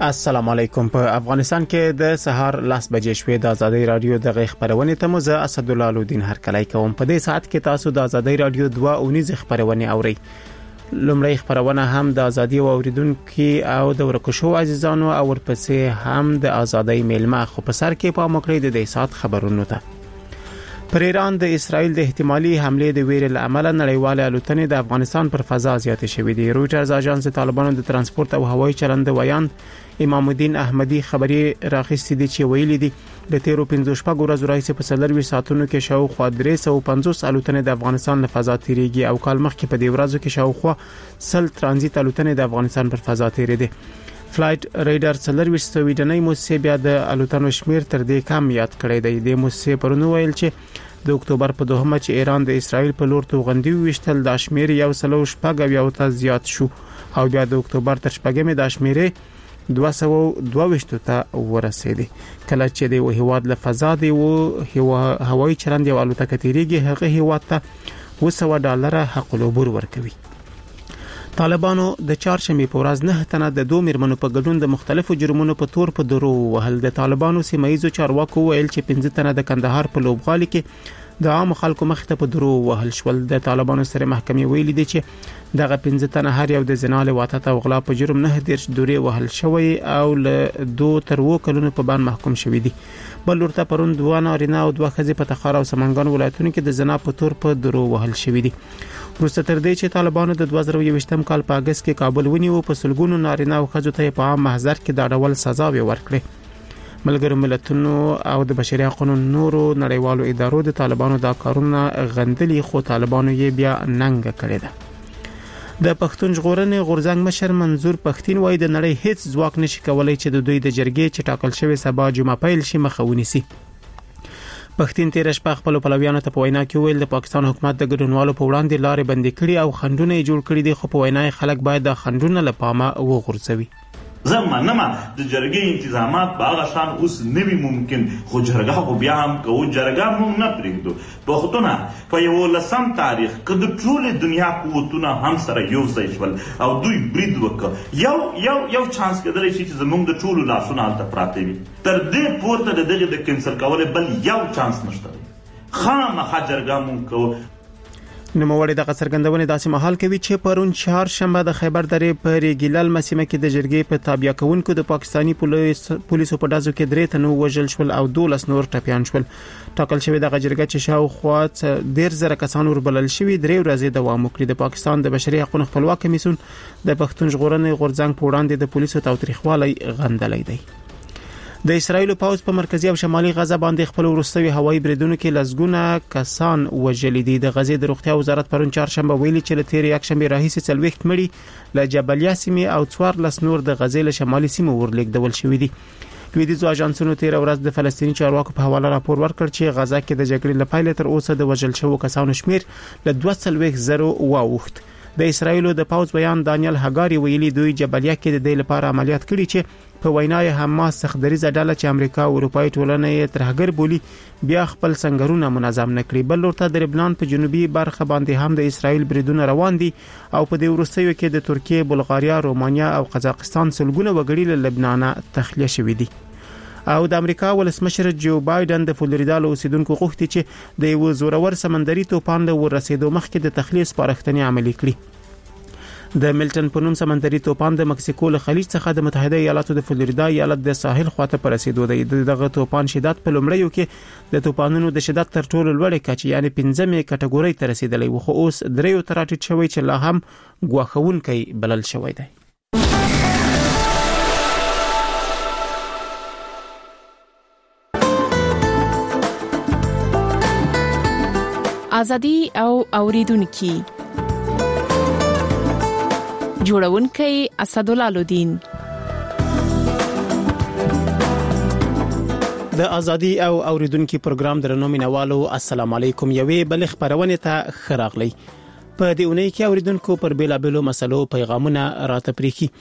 السلام علیکم. په افغانستان کې د سهار 10 بجې شوې د ازادي رادیو د غږ خبرونه ته مزه اسد الله الدین هرکلی کوم. په دې ساعت کې تاسو د ازادي رادیو 2 خبرونه اورئ. لومړی خبرونه هم د ازادي اوریدونکو او د ورکشو عزیزانو او ورپسې هم د ازادي میلمه خو په سر کې په مکرې د دې ساعت خبرونه ته. پر ایران د اسرائیل د احتمالي حمله د ویرې لامل نړیواله الوتنې د افغانستان پر فضا زیاتې شوې دي. رویټرز اژانس طالبانو د ترانسپورت او هوایي چلند ویاند امام الدین احمدی خبري راغستې دي چې ویلي دي د 15 ورځې راځي په 30 ساعتونو کې شاوخوا 350 الوتنې د افغانستان له فضا تیریږي او کال مخکې په دې ورځو کې شاوخوا 100 ترانزیت الوتنې د افغانستان پر فضا تیرې دي. فلایټ ریډر سلرویش سویډنۍ موسسې بیا د الوتنو شمیر تر دې کم یاد کړی دی. د موسسې پرونی ویل چې د اکتوبر په 2 چې ایران د اسرائیل په لور توغندي وشتل د شمیر یو سلو شپږ یو ته زیات شو او بیا د اکتوبر تر شپږمې د شمیرې 222 ته ورسېدي. کله چې د هیواد له فضا دی او هوایي چلند یو الوتکه تیریږي هغه هیواد ته $200 حق العبور ورکوي. طالبانو د چهارشنبه په ورځ 9 تنه د 2 میرمنو په ګډون د مختلفو جرمونو په تور په درو وهل. د طالبانو سیمایي چارواکو ویل چې 15 تنه د کندهار په لوبغالي کې د عام خلکو مخ ته په درو وهل شول. د طالبانو سره محکمې ویلي دي چې دغه 15 تنه هر یو د زنا له واټه او غلا په جرم 9 دورې وهل شوی او له 2 تر 2 کلونو په باندې محکوم شوی دي. بل ورته پرون 2 نارینه او 2 ښځې په تخار او سمنګان ولایتونو کې د زنا په تور په درو وهل شوی دي. وروسته تر دې چې طالبانو د 2021م کال په اگست کې کابل ونیو په سلګونو نارینه او ښځو ته په عام محضر کې د ډول سزا ورکړي. ملګرو ملتونو او د بشري حقوقو نورو نړیوالو ادارو د طالبانو د کارونو غندلي خو طالبانو یې بیا ننګ کړی ده. د پښتون ژغورنې غورځنګ مشر منظور پښتين وایي د نړۍ هیڅ ځواک نشي کولای چې د دوی د جرګې چې ټاکل شوی سبا جمعه پیل شي مخه ونیسي. پښتين تیر شپه خپل پلویانو ته په وینا کې ویل د پاکستان حکومت د ګډونوالو په وړاندې لارې بندي کړي او خندونه یې جوړ کړي دي خو په وینا خلک باید د خندونه لپاره وغورځوي. زمانه د جرګې انتظامات باغ شان اوس نوی ممکن خو جرګه خو بیا هم کو جرګه مونږ نه پریږدو. پښتونه په یو لسم تاریخ کله ټول دنیا قوتونه هم سره یو ځای شول او دوی برید وکړ. یو چانس کېدلی شي چې زمونږ د ټولو لاسونه هلته پراته وي. تر دې پورته د دغه د کینسل کول بل یو چانس نشته. خامخا جرګه مونږ کوو. نوموړي د څرګندونې داسې مهال کوي چې پرون چهارشنبه د خیبر درې په ریګیلل مسیمه کې د جرګې په تابع کونکو د پاکستانی پولیسو په دازو کې 3 تنه وژل شول او 12 نور ټپيان شول. ټاکل شوی د جرګې چې شاوخوا 10,000 کسان وربلل شوی 3 ورځې دوام وکړي. د پاکستان د بشري حقوقو خپلواک کمیسیون د پښتون ژغورنې غورځنګ په وړاندې د پولیسو تاوتریخوالي غندلې دی. د اسرائیل پوځ په مرکزی او شمالي غزه باندې خپل ورستوي هوایي بریدونو کې لزګونه کسان وژل دي. د غزې د روغتیا وزارت پرون چهارشنبه ویلي چې له تیر یکشنبه راهیسې 40 مړي له جبلیه سیمې او 14 نور د غزې له شمالي سیمو ورلېږدول شوې دي. لویدیځو اژانسونو تیر ورځ د فلسطیني چارواکو په حواله راپور ورکړ چې غزه کې د جګړې لپاره تر اوسه د وژل شوو کسانو شمیر له 200 واوښت. د اسرائیل د پوځ بیان دانیل هاګاری ویلي دوی جبلیه کې د دې لپاره عملیات کړي چې په وینای حماس سختدریزه ډله چې امریکا او اروپای ټولنه یې ترهګر بولی بیا خپل سنگرونه منظم نکړي. بل ورته د لبنان په جنوبي برخه باندې هم د اسرائیل بریدونه روان دي او په دې وروستیو کې د ترکیه، بلغاریا، رومانیا او قزاقستان سلګونه وګړي له لبنان تخلیه شوي دي. او د امریکا ولسمشر جو بایدن د فلوریدا له اوسیدونکو غوښتي چې د یو زورور سمندري توپان له ورسېدو مخکې د تخلیه سپارښتنې عملي کړي. د ملټن په نوم سمندري توپان د مکسیکو له خلیج څخه د متحده ایالاتو د فلوریدا ایالت د ساحل خواته پر رسیدو دی. دغه توپان شدت په لومړیو کې د توپانونو د شدت تر ټولو لوړې کچې یعنی 5مې کټګوري ته رسیدلی و خو اوس 3 ته راټیټ شوی چې لا هم ګواښونکی بلل شوی دی. ازادي او اوریدونکو جوړونکی اسد الله الدین. د ازادي او اوریدونکو پروګرام درنو مینوالو السلام علیکم. یوې بل خبرونه ته خراغلی. په دې اونۍ کې اوریدونکو پر بیلابلو مسلو پیغامونه راته پریخي.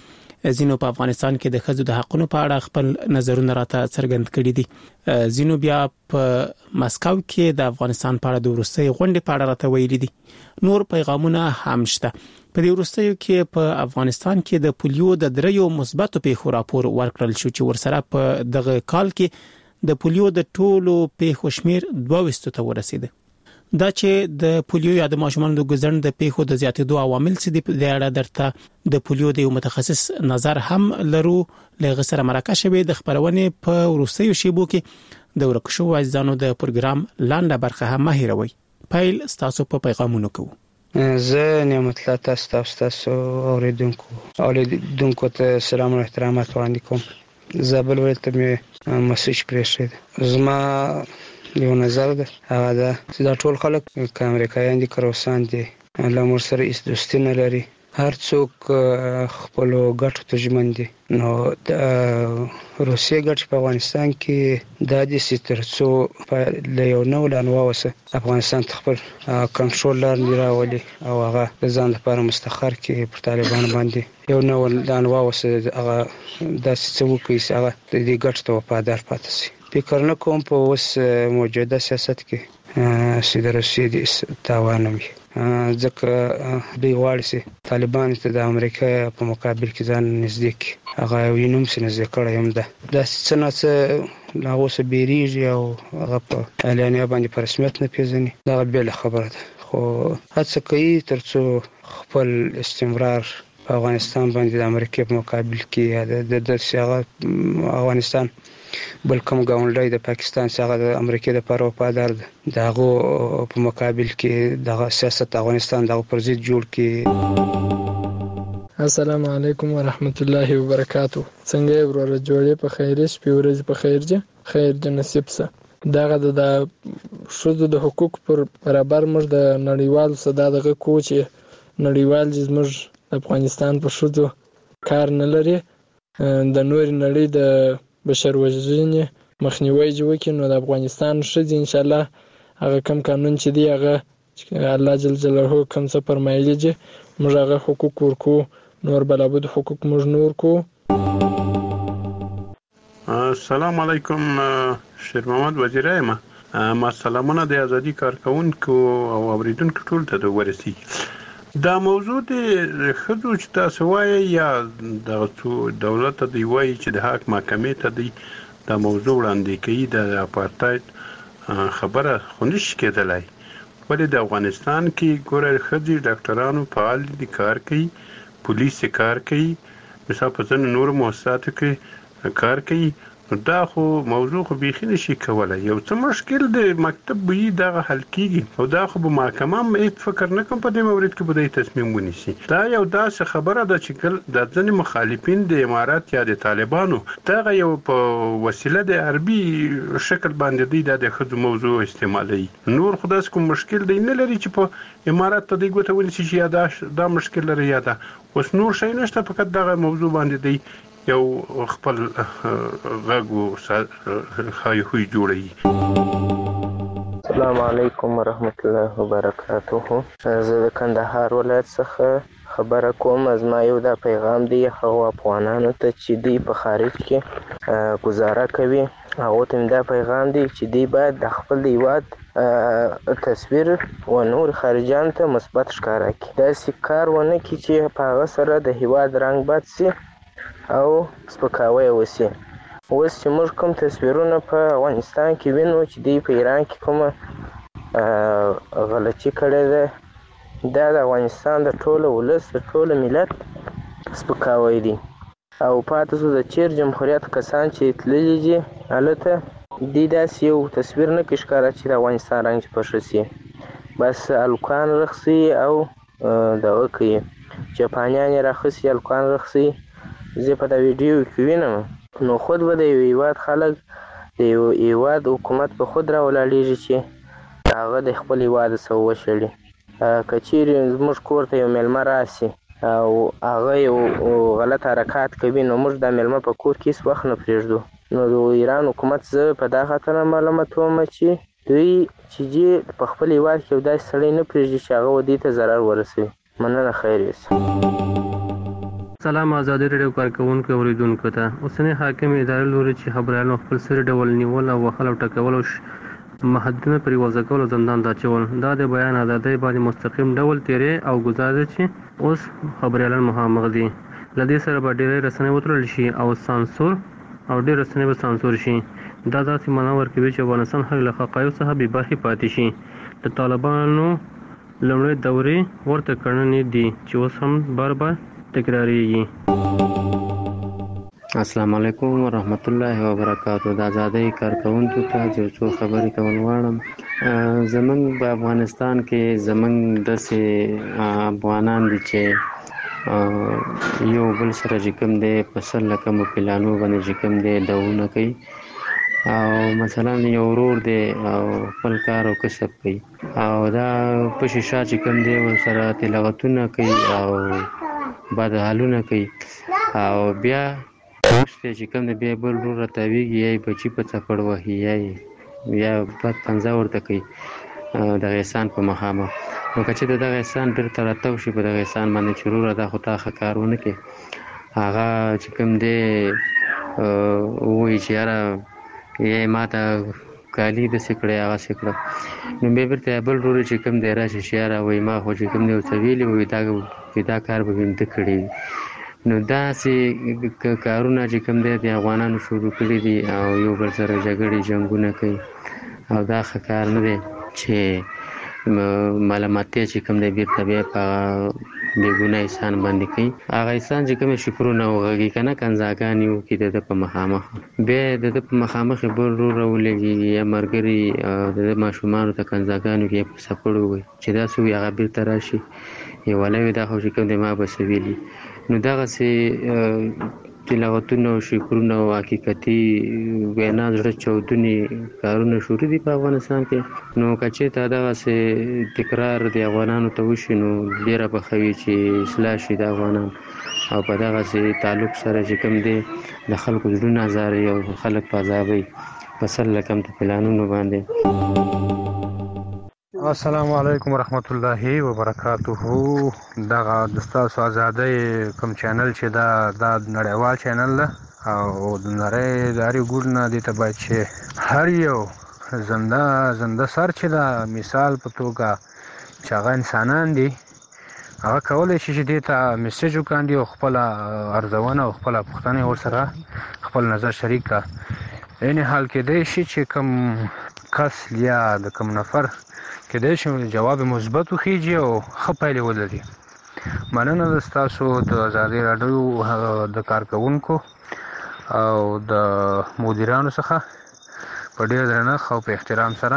زینو په افغانستان کې د ښځو د حقوقو په اړه خپل نظرونه راته څرګند کړي دي. زینو بیا په مسکو کې د افغانستان په اړه د وروستي غونډې په اړه راته ویلي دي. نور پیغامونه هم شته. په دې وروستیو کې په افغانستان کې د پولیو د دریو مثبتو پیښو راپور ورکړل شو چې ورسره په دغه کال کې د پولیو د ټولو پیښو شمیر 22 ته ورسید. دا چې د پولیو یا د ماشومانو د ګزن د پیښو د زیاتېدو عوامل څه دي په اړه درته د پولیو د یو متخصص نظر هم لرو. لږ سره مرکه شوی د خبرونې په وروستیو شیبو کې د ورکشو عزیزانو د پروګرام لاندې برخه هم مهیروي. پیل تاسو په پیغامونو کوو. زه نعمت الله تاسو اوریدونکو ته سلام او احترامات وړاندې کوم. زابل ولایت ته مسیج پرېښود. زما یو نظر ده هغه ده چې دا ټول خلک که امریکایان دي که روسان دي له موږ سره هیڅ دوستي نه لري. هر څوک خپلو ګټو ته ژمن دي. نو د روسیې ګټې په افغانستان کې دا دي چې تر څو له یو نوع لانواوسه افغانستان ته خپل کنټرول لاندې راولي او هغه د ځان لپاره مستقر کړي پر طالبانو باندې یو نوع لانواوسه هغه داسې څه وکړي چې هغه د دې ګټو ته وفادار پاتې شي. فکر نه کوم په اوس موجوده سیاست کې چې د روسیې د تاوان وي، ځکه دوی غواړي چې طالبان ته د امریکا په مقابل کې ځان نږدې کړي. هغه یو نوم چې نږدې کړی هم ده. داسې څه نه څه له هغو څه بیریږي او هغه په اعلانیه باندې په رسمیت نه پېژني. دغه بېله خبره ده، خو هڅه کوي تر څو خپل استمرار په افغانستان باندې د امریکا په مقابل کې د داسې هغه افغانستان بل کوم ګاونډی د پاکستان څخه د امریکا د لپاره وفادار ده، دغه په مقابل کې دغه سیاست افغانستان دغه پر ضد جوړ کړي. السلام علیکم ورحمت الله وبرکاتو. څنګه ورور جوړې په خیر شپې ورځ په خیر جه خیر جه نصیب سه. دغه د شذو د حقوق پر برابر موږ د نړیوال صدا دغه کو چې نړیوال زموږ افغانستان په شذو کار نه لري. د نور نړۍ د بشر وژنې مخنیوي جوړ کړي. نو د افغانستان ښځې ان شاء الله هغه کم قانون چې دی هغه الله جل جلاله کوم څه فرمایلی دي موږ هغه حقوق ورکو، نور بلابود حقوق موږ نور کو. السلام علیکم شیر محمد وزیره ما سلامونه د ازادي کارکونکو او اوریدونکو ټول ته ورسیږي. دا موضوع د خدو چې تاسو وایي یا د دولت دی وایي چې د حق محکمې ته دی دا موضوع وړاندې کوي د اپارټاید خبره خو نشي کېدلی. ولې د افغانستان کې ګوره ښځې ډاکټرانو فعال دي، کار کوي، پولیس کار کوي، مثلا په ځینو نورو مؤسساتو کې کار کوي. دا خو موضوع خو بیخي نشي کولی. یو څه مشکل د مکتب وي دغه حل کیږي او دا خو به محکمه هم هیڅ فکر نه کوم په دې مورد کې به دوی تصمیم ونیسي. دا یو داسې خبره ده چې د ځینې مخالفین د امارات یا د طالبانو دغه یو په وسیله د عربي شکل باندې دوی د ښځو موضوع استعمالوي. نور خو داسې کوم مشکل دی نه لري چې په امارات ته دوی ګوته ونیسي چې یا دا مشکل لري یا دا اوس نور شی نشته، فقط دغه موضوع باندې دی یو خپل غږ خای خوی جوړوي. السلام علیکم ورحمت الله وبرکاته. زه د کندهار ولایت څخه خبره کوم. از ما یو دا پیغام دی هغو افغانانو ته چې دوی په خارج کې گزاره کوي، هغو ته دا پیغام دی چې دوی باید د خپل هیواد تصویر و نور خارجیانو ته مثبت ښکاره کړي. داسې کار ونه کړي چې په هغه سره د هیواد رنګ بد سي او سپکاوی وسی. اوس چې موږ کوم تصویرونه په افغانستان کې وینو چې دوی په ایران کې کومه غلطي کړې ده، دا د افغانستان د ټوله ولس د ټوله ملت سپکاوی دی. او پاتې شو د چیر جمهوریت کسان چې تللي دي هلته دوی داسې یو تصویر نه کړي ښکاره چې د افغانستان رنګ چې پشه سي، بس الکان رخصي او دغه کوي جاپانیان یې راخصي الکان رخصي. زه په دا ویډیو کې وینم نو خود به د یو هیواد خلک د یو هیواد حکومت په خود راولاړېږي چې هغه د خپل هیواد څه وشړي. که چیرې زموږ کور ته یو میلمه راسي او هغه یو غلط حرکات کوي نو موږ دا میلمه په کور کې هېڅ وخت نه پرېږدو. نو د ایران حکومت زه په دا خاطر معلوماتوم چې دوی چې په خپل هیواد کې یو داسې سړی نه پرېږدي چې هغه دوی ته ضرر ورسوي. مننه، خیر یوسه. سلام ازادي رادیو کارکونکو اوریدونکو ته اوسنی حاکم ادارې لوري چې خبريالانو خپل سر ډول نیول او خلک ټکول او محدودونه پر وضع کول زندان ته چول دا د بیان ازادۍ باندې مستقیم ډول تیرې او گزارش چې اوس خبريالان مخامخ دي لدې سره به ډېر رسنۍ وترل شي او سانسور او ډېر رسنۍ به سانسور شي دا داسې منور کوي چې افغانستان هغه له حقایقو څخه بې برخې پاتې شي د طالبانو لومړی دورې ورته کړنې دي چې اوس هم بار بار تکراریږي. السلام علیکم ورحمت الله وبرکاتہ. د آزادۍ کارکونکو ته یو څو خبرې کول غواړم. زمونږ په افغانستان کې زمونږ داسې افغانان دي چې یو بل سره چې کوم دی په سر له کومو پلانو باندې چې کوم دی دعوونه کوي او مثلا یو ورور دی او خپل کار او کسب کوي او دا په شیشه چې کوم دی ورسره تلاوتونه کوي او بد حالونه کوي او بیا چې کوم دی بیا بل ورور راتاویږي یا بچي په څپړ وهي یا بد پنځه ورته کوي د احسان په مخامخ. نو که چې دغه احسان بیرته راتاو شي په دغه احسان باندې چې وروره دا خو تا ښه کار ونه کړې هغه چې کوم دی ووایي چې یاره یې ما ته کالي داسې کړی هغسې کړه نو بیا بیرته بل ورور چې کوم دی راشي چې یاره وایي ما خو چې کوم دی ورته ویلي وایي دا کار به مې ده کړی وي. نو داسې کارونه چې کوم دی د افغانانو شروع کړي دي او یو بل سره جګړې جنګونه کوي او دا ښه کار نه دی چې ملامتیا چې کوم دی بیرته بیا په بېګناه انسان باندې کوي. هغه انسان چې کوم شکرونه وغږي که نه کنځاګانې وکړي د ده په مخامخ بیا د ده په مخامخ یې بل ورور راولېږي یا ملګري د ده ماشومانو ته کنځاګانې وکړي یا په څپړ ووایي چې داسې وي هغه بیرته راشي یې ولی وي دا خو چې کوم دی ما به څه ویلي. نو دغسې تلاوتونه او شکرونه او حقیقتي وینا زړه چاودونې کارونه شروع دي په افغانستان کې. نو که چېرته دغسې تکرار د افغانانو ته وشي نو ډېره به ښه وي چې اصلاح شي د افغانان او په دغسې تعلق سره چې کوم دی د خلکو زړونه ازاروي او خلک په عذابوي په سر له کم پلانونو باندې. السلام علیکم ورحمت الله وبرکاتہ. دغه د ستاسو آزادۍ کوم چینل چې دا نړیوال چینل ده او د نړۍ د هرې ګوټ نه دې ته باید چې هر یو زنده سر چې دا مثال په توګه چې هغه انسانان دي هغه کولی شي چې دې ته میسیج وکاندي او خپله ارزونه او خپله پوښتنې ورسره خپل نظر شریک کړه. عین حال کېدی شي چې کوم کس یا د کوم نفر کېدای شي جواب مثبت وخیږي او ښه پایلې ولري. مننه د ستاسو د ازادۍ راډیو د کارکوونکو او د مدیرانو څخه په ډېر درنښت او په احترام سره.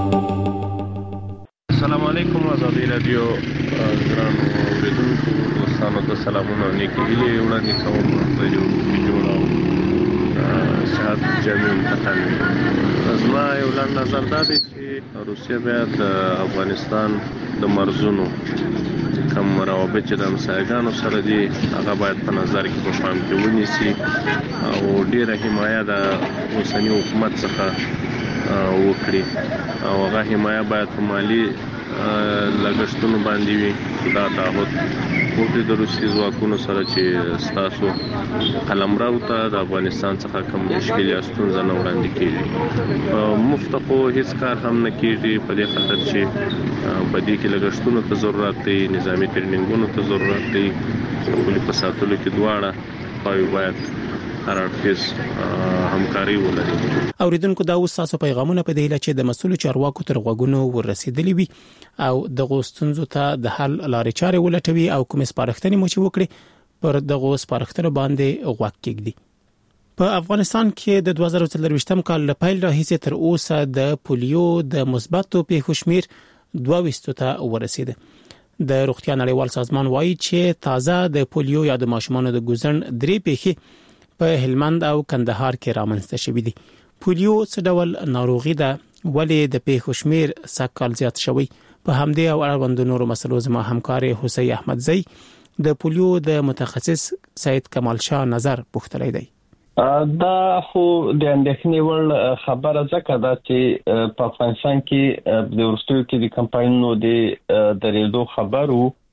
السلام علیکم ازادۍ راډیو ګرانو اورېدونکو دوستانو ته سلامونه او نیکې هیلې وړاندې کوم د یو جوړ او صحت جامع انتقال. زما یو لنډ نظر دا دی چې روسیه باید د افغانستان د مرزونو کوم روابط چې د همسایګانو سره دي هغه باید په نظر کې په پام کې ونیسي او ډېره حمایه د اوسني حکومت څخه وکړي او هغه حمایه باید په مالي لګښتونو باندې وي. دا تعهد وکړي د روسي ځواکونو سره چې ستاسو قلمرو ته د افغانستان څخه کوم مشکل یا ستونزه نه وړاندې کېږي. مفت خو هیڅ کار هم نه کېږي په دې خاطر چې په دې کې لګښتونو ته ضرورت دی، نظامي ټریننګونو ته ضرورت دی، پولي په ساتلو کې دواړه خواوې باید هر اړخیز همکاري ولري. اوریدونکو دا اوس تاسو پیغامونه په دې لچې د مسؤل چارواکو تر غوږونو ورسېدلې وي او د غوښتنځو ته د حل لارې چارې ولټوي او کوم سپارښتنې مو چې وکړي پر دغه سپارښتنو باندې غوږ کېږدي. په افغانستان کې د 2023م کال له پیل راهیسې تر اوسه د پولیو د مثبتو پیښو شمیر 22 ته ورسېده. د روغتیا نړیوال سازمان وایي چې تازه د پولیو یا د ماشومانو د ګوزن 3 پیښې په هلمند او کندهار کې رامنځته شوې دي. پولیو څه ډول ناروغي ده ولې د پیښو شمیر سږکال زیات شوی؟ په همدې او اړوند نورو مسلو زما همکار حسین احمدزی د پولیو د متخصص سید کمال شاه نظر پوښتلی دی. دا خو د اندېښنې وړ خبره ځکه ده چې په افغانستان کې د وروستیو کې د کمپاینونو د درېدو خبرو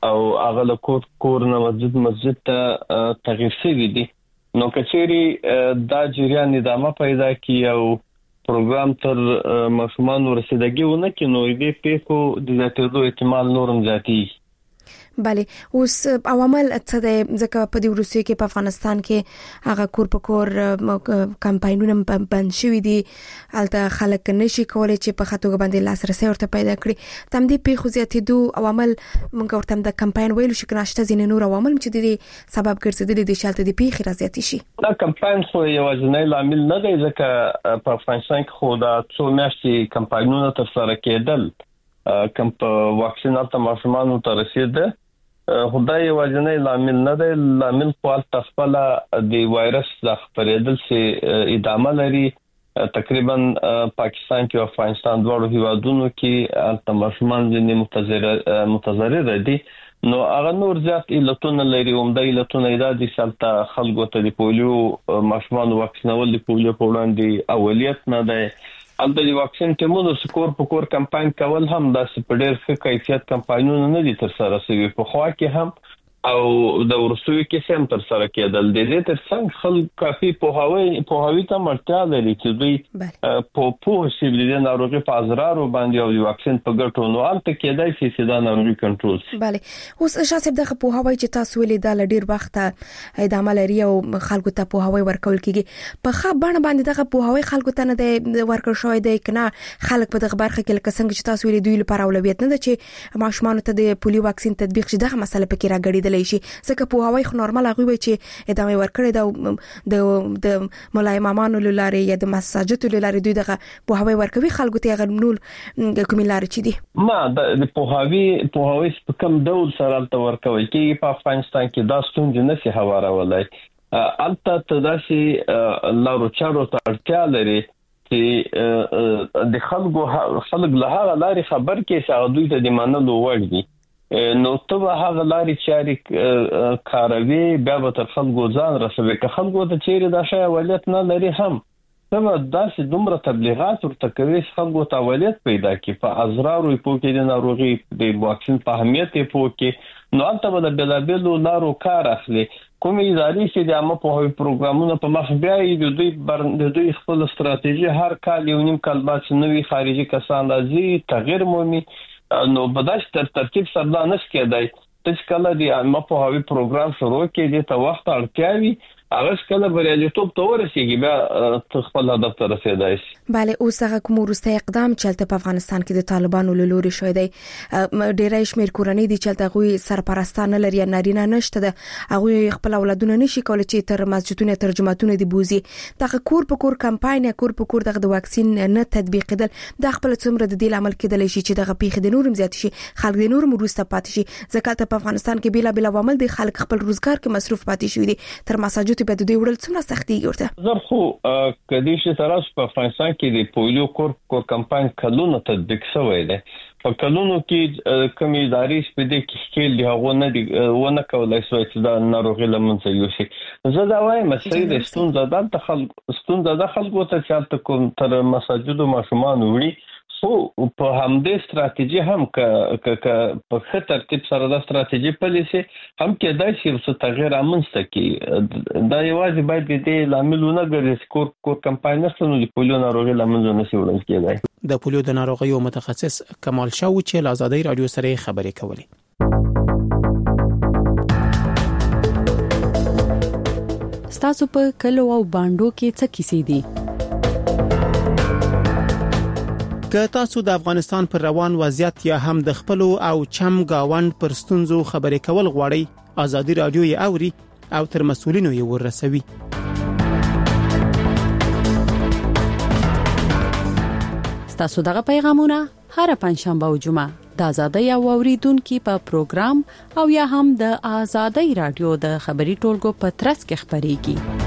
او هغه له کور نه مسجد ته تغییر شوی دی. نو کچېری دا جریان ادامه پیدا کی او پروګرام تر ماشومان ورسېدګي ونه کې نو دې پیښو د زیاتېدو احتمال نورم زیاتی. بله اوس عوامل څه د ځکه په دې وروستیو کې په افغانستان کې هغه کور په کور کمپاینونه بند شوي دي، البته خلک نشي کولای چې په خاطر باندې لاسرسي ورته پیدا کړي. تم دې پیښو زیاتېدو عوامل موږ ورته د کمپاین ویلو شي کنه شته ځینې نور عوامل چې د سبب ګرځېدلي دي چې البته د پیښې راځي شي. دا کمپاین خو یوازینی لامل نه دی ځکه په افغانستان کې خو دا څو میاشتې کمپاینونه ترسره کېدل کوم په واکسین ته ماشومان ته رسیدل. خدای یوازینی لامل نه دی، لامل خپل تخپل د وایرس د خپرېدل سي ادامه لري. تقریبا پاکستان کې او افغانستان دواړو هیوادونو کې تماشمان ځینې متضرر دي. نو هغه نور زیات علتونه لري، عمده علتونه د سالته خلکو ته د پولیو ماشومان واکسینول د پولیو په وړاندې اولیت نه دی. البته د واکسین ټیمونو سکور په کور کمپاین کول هم د سپډر ښه کیفیت کمپاینونه نه دي تر سره شوي. په خوا کې هم او د ورسوي کې سم تر سره کېدل. د دې تر څنګ خلک کافي پوهاوی ته مرتیا لري چې دوی په پوه شي د ناروغي په اضرارو باندې او د واکسین په ګټو نو البته کېدای شي چې دا ناروغي کنټرول شي. bale اوس شاسب دغه پوهاوی چې تاسو ولې د لډیر وخت ادامه لري او خلکو ته پوهاوی ورکول کیږي په ښه بڼه باندې دغه پوهاوی خلکو ته نه ورکړ شوی دی کنه خلک په دغه برخه کې لکه څنګه چې تاسو ولې دوی لپاره اولویت نه ده چې ماشومان ته د پولیو واکسین تطبیق شي دغه مسله پکې راګړېدل شي ځکه په هواوی خو نورمال هغه وي چې ادامه ورکړي د مولای امامانو لاره یا د مساجد لاره دوی دغه په هواوی ورکوي خلکو ته غنول کوم لاره چي دي ما د په هواوی په کوم ډول سره تل ورکوي کې په افغانستان کې دا ستونزې نه سي هوارولای البته تداسي لارو چارو ته اړتیا لري چې د خلک له هغه لارې خبر کې چې دوی ته د منلو وړ دي نو ته هغه لارې چاري کاروي بیا به تر خلکو ځان رسوي که خلکو ته چیرې دا شی اولت نه لري هم ته داسې دومره تبلیغات ورته کوي خلکو ته اولت پیدا کی په ازرارو په کې د ناروغي د واکسین په اهمیت په کې نو البته به د بلابلو لارو کار اخلي کومې ادارې چې د عامه په پروګرامونو په مخ بیا د دوی خپل ستراتیژي هر کال یو نیم کال بعد نوې خارجي کسان راځي تغیر مومي نو بداش ترتیب سره نه سکیدای چې کله د عامه په هوی پروګرام شروع کې د ته وخت اړتیاوي هغه کله بریالیتوب ته ورسیږي بیا خپل هدف ته رسیدای شي. bale اوس هغه کوم وروسته اقدام چې په افغانستان کې د طالبانو له لوري شوی دی ډېرای شمیر کورنۍ دي چې هغه سرپرستانه لري نارینه نشته ده هغه خپل اولادونه نشي کولای چې تر مسجدونو ترجمهتون دي بوزي دغه کور په کور کمپاین کور په کور دغه واکسین نه تطبیقیدل د خپل څومره د دې عمل کېدل شي چې دغه پیښه د نورم زیات شي خلک د نورم وروسته پاتې شي ځکه په افغانستان کې بیلا بیل عوامل دي خلک خپل روزګار کې مصروف پاتې شوی دي تر مساجد په دوی وړل څومره سختي ورته زه خو کدي چې تراس په افغانستان کې د پولیو کور کمپاین کلونه تطبیق شوی دی په کلونو کې کومې ادارې سپېدې کې خپل دی هغه نه دی ونه کولای شو چې دا ناروغي لمنځه یوسي زه دا وایم چې د ستونزه د خلکو ته چې کوم تر مساجد او ماشومان وړي خو په همدې ستراتیژي هم ک په ښه ترتیب سره د ستراتیژي پالیسي هم کې دای شي چې تغیر امنسته کې دا یوازې باید د لاملونه ګرځي کور کمپاین نه نو د پولیو ناروغي لاملونه نشي وړل کېدای د پولیو د ناروغیو متخصص کمال شاو چې له آزادۍ رادیو سره خبرې کولې ستاسو په کلو او باندو کې څه کیسې دي که تاسو د افغانستان پر روان وضعیت یا هم د خپل او چم گاوند پر ستونزو خبرې کول غواړئ آزادۍ رادیو یې اوري او تر مسؤلینو یې ورسوي ستاسو دغه پیغامونه هر پنځشنبه او جمعه د آزادۍ او اوریدونکو په پروګرام او یا هم د آزادۍ رادیو د خبري ټولګو په ترڅ کې خبريږي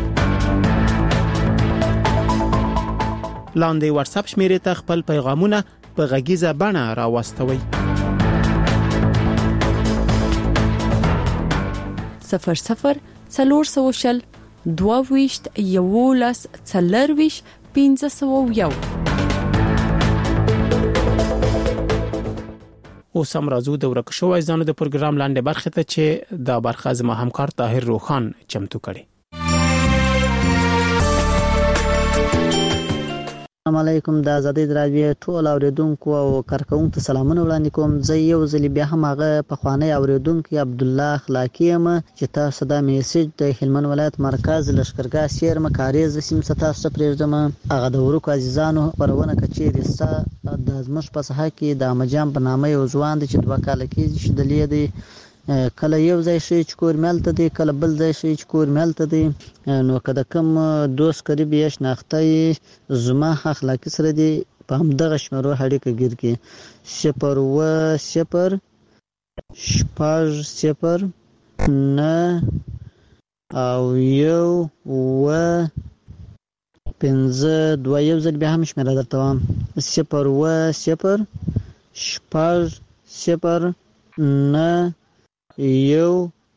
لاندې واتس اپ شمیرې ته خپل پیغامونه په غږیزه بڼه راوستوي 00 400 22 11 40 501 اوس هم راځو د ورک شوی ځانو د پروګرام لاندې برخه ته چې دا برخه زما همکار طاهر روخان چمتو کړي. السلام علیکم. د آزادۍ رادیو ټول اوریدونکو او کارکونکو ته سلامونه وړاندې کوم. زه یو ځل بیا هم هغه پخوانی اوریدونکو عبد الله اخلاقی یم چې تاسو دا میسج د هلمند ولایت مرکز لشکرګاه سیر مکاریز سیم تاسو ته پرېږدم. هغه د ورکو عزیزانو پرونه کچېری ستا د ازمش په ساحه کې د امجان په نامه یو ځوان دی چې 2 کال کې چې د لیدي کله یو ځای شي چې کور ملته دی کله بل ځای شي چې کور ملته دی. نو کله کوم دوست قریب یې شناخته زما اخلاقی سره دی په همدغه شمېرو اړیکه ګیر کې 0 شپږ 0 9 او 1 5 2 یو ځل بیا هم شمېره درته وایم 0 شپږ 0 9 1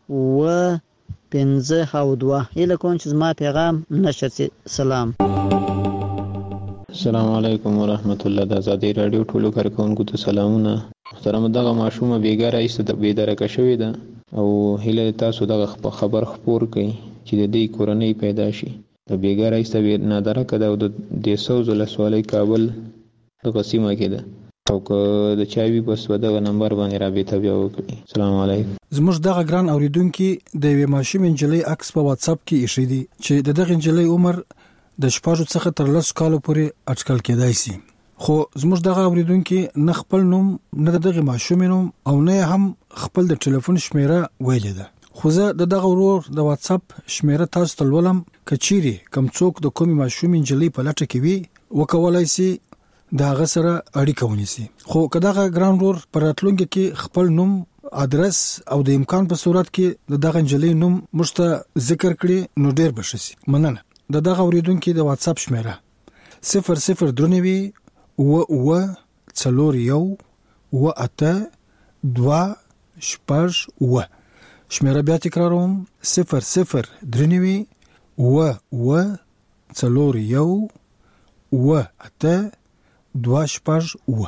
5 او 2 اله کوم چې زما پیغام نشر سي. سلام. السلام علیکم ورحمت الله. د آزادۍ رادیو ټولو کارکونکو ته سلامونه. محترم دغه ماشومه بیګاره ایسته د بیدرکه شوې ده او هیله تاسو دغه خبر خپور کړئ چې د دې کورنۍ پیدا شي. د بیګاره ایسته نادرکه ده او د سوز ولسوالۍ کابل د قسمه کې ده او که د چاوي بس ودغه نمبر باندې رابطه بیا وکړي. السلام علیکم. زموږ دغه ګران اوریدونکو د یوې ماشوم انجلۍ عکس په واتس اپ کې ایښی دی چې دغه انجلۍ عمر د 6 څخه تر 10 کالو پورې اټکل کېدای شي. خو زموږ دغه اوریدونکو نه خپل نوم نه دغه ماشوم نوم او نه هم خپل د ټلیفون شمیره ویلې ده. خو زه دغه ورور د واتس اپ شمیره تاسو ته ولم کچيري کم څوک د کومي ماشوم انجلۍ په لټه کې وي وکولای شي دا غسره اړیکه ونیسي. خو کداغه ګران رور پر راتلونکي کې خپل نوم ادرس او د امکان په صورت کې دغه انجلۍ نوم مشته ذکر کړي نو ډیر بشي. مننه. دغه اوریدونکو د واتس اپ شمیره 00 درنوي و څلور یو و اته 2 شپږ و. شمیره بیا تکراروم 00 درنوي و څلور یو و اته 2 شپږ و.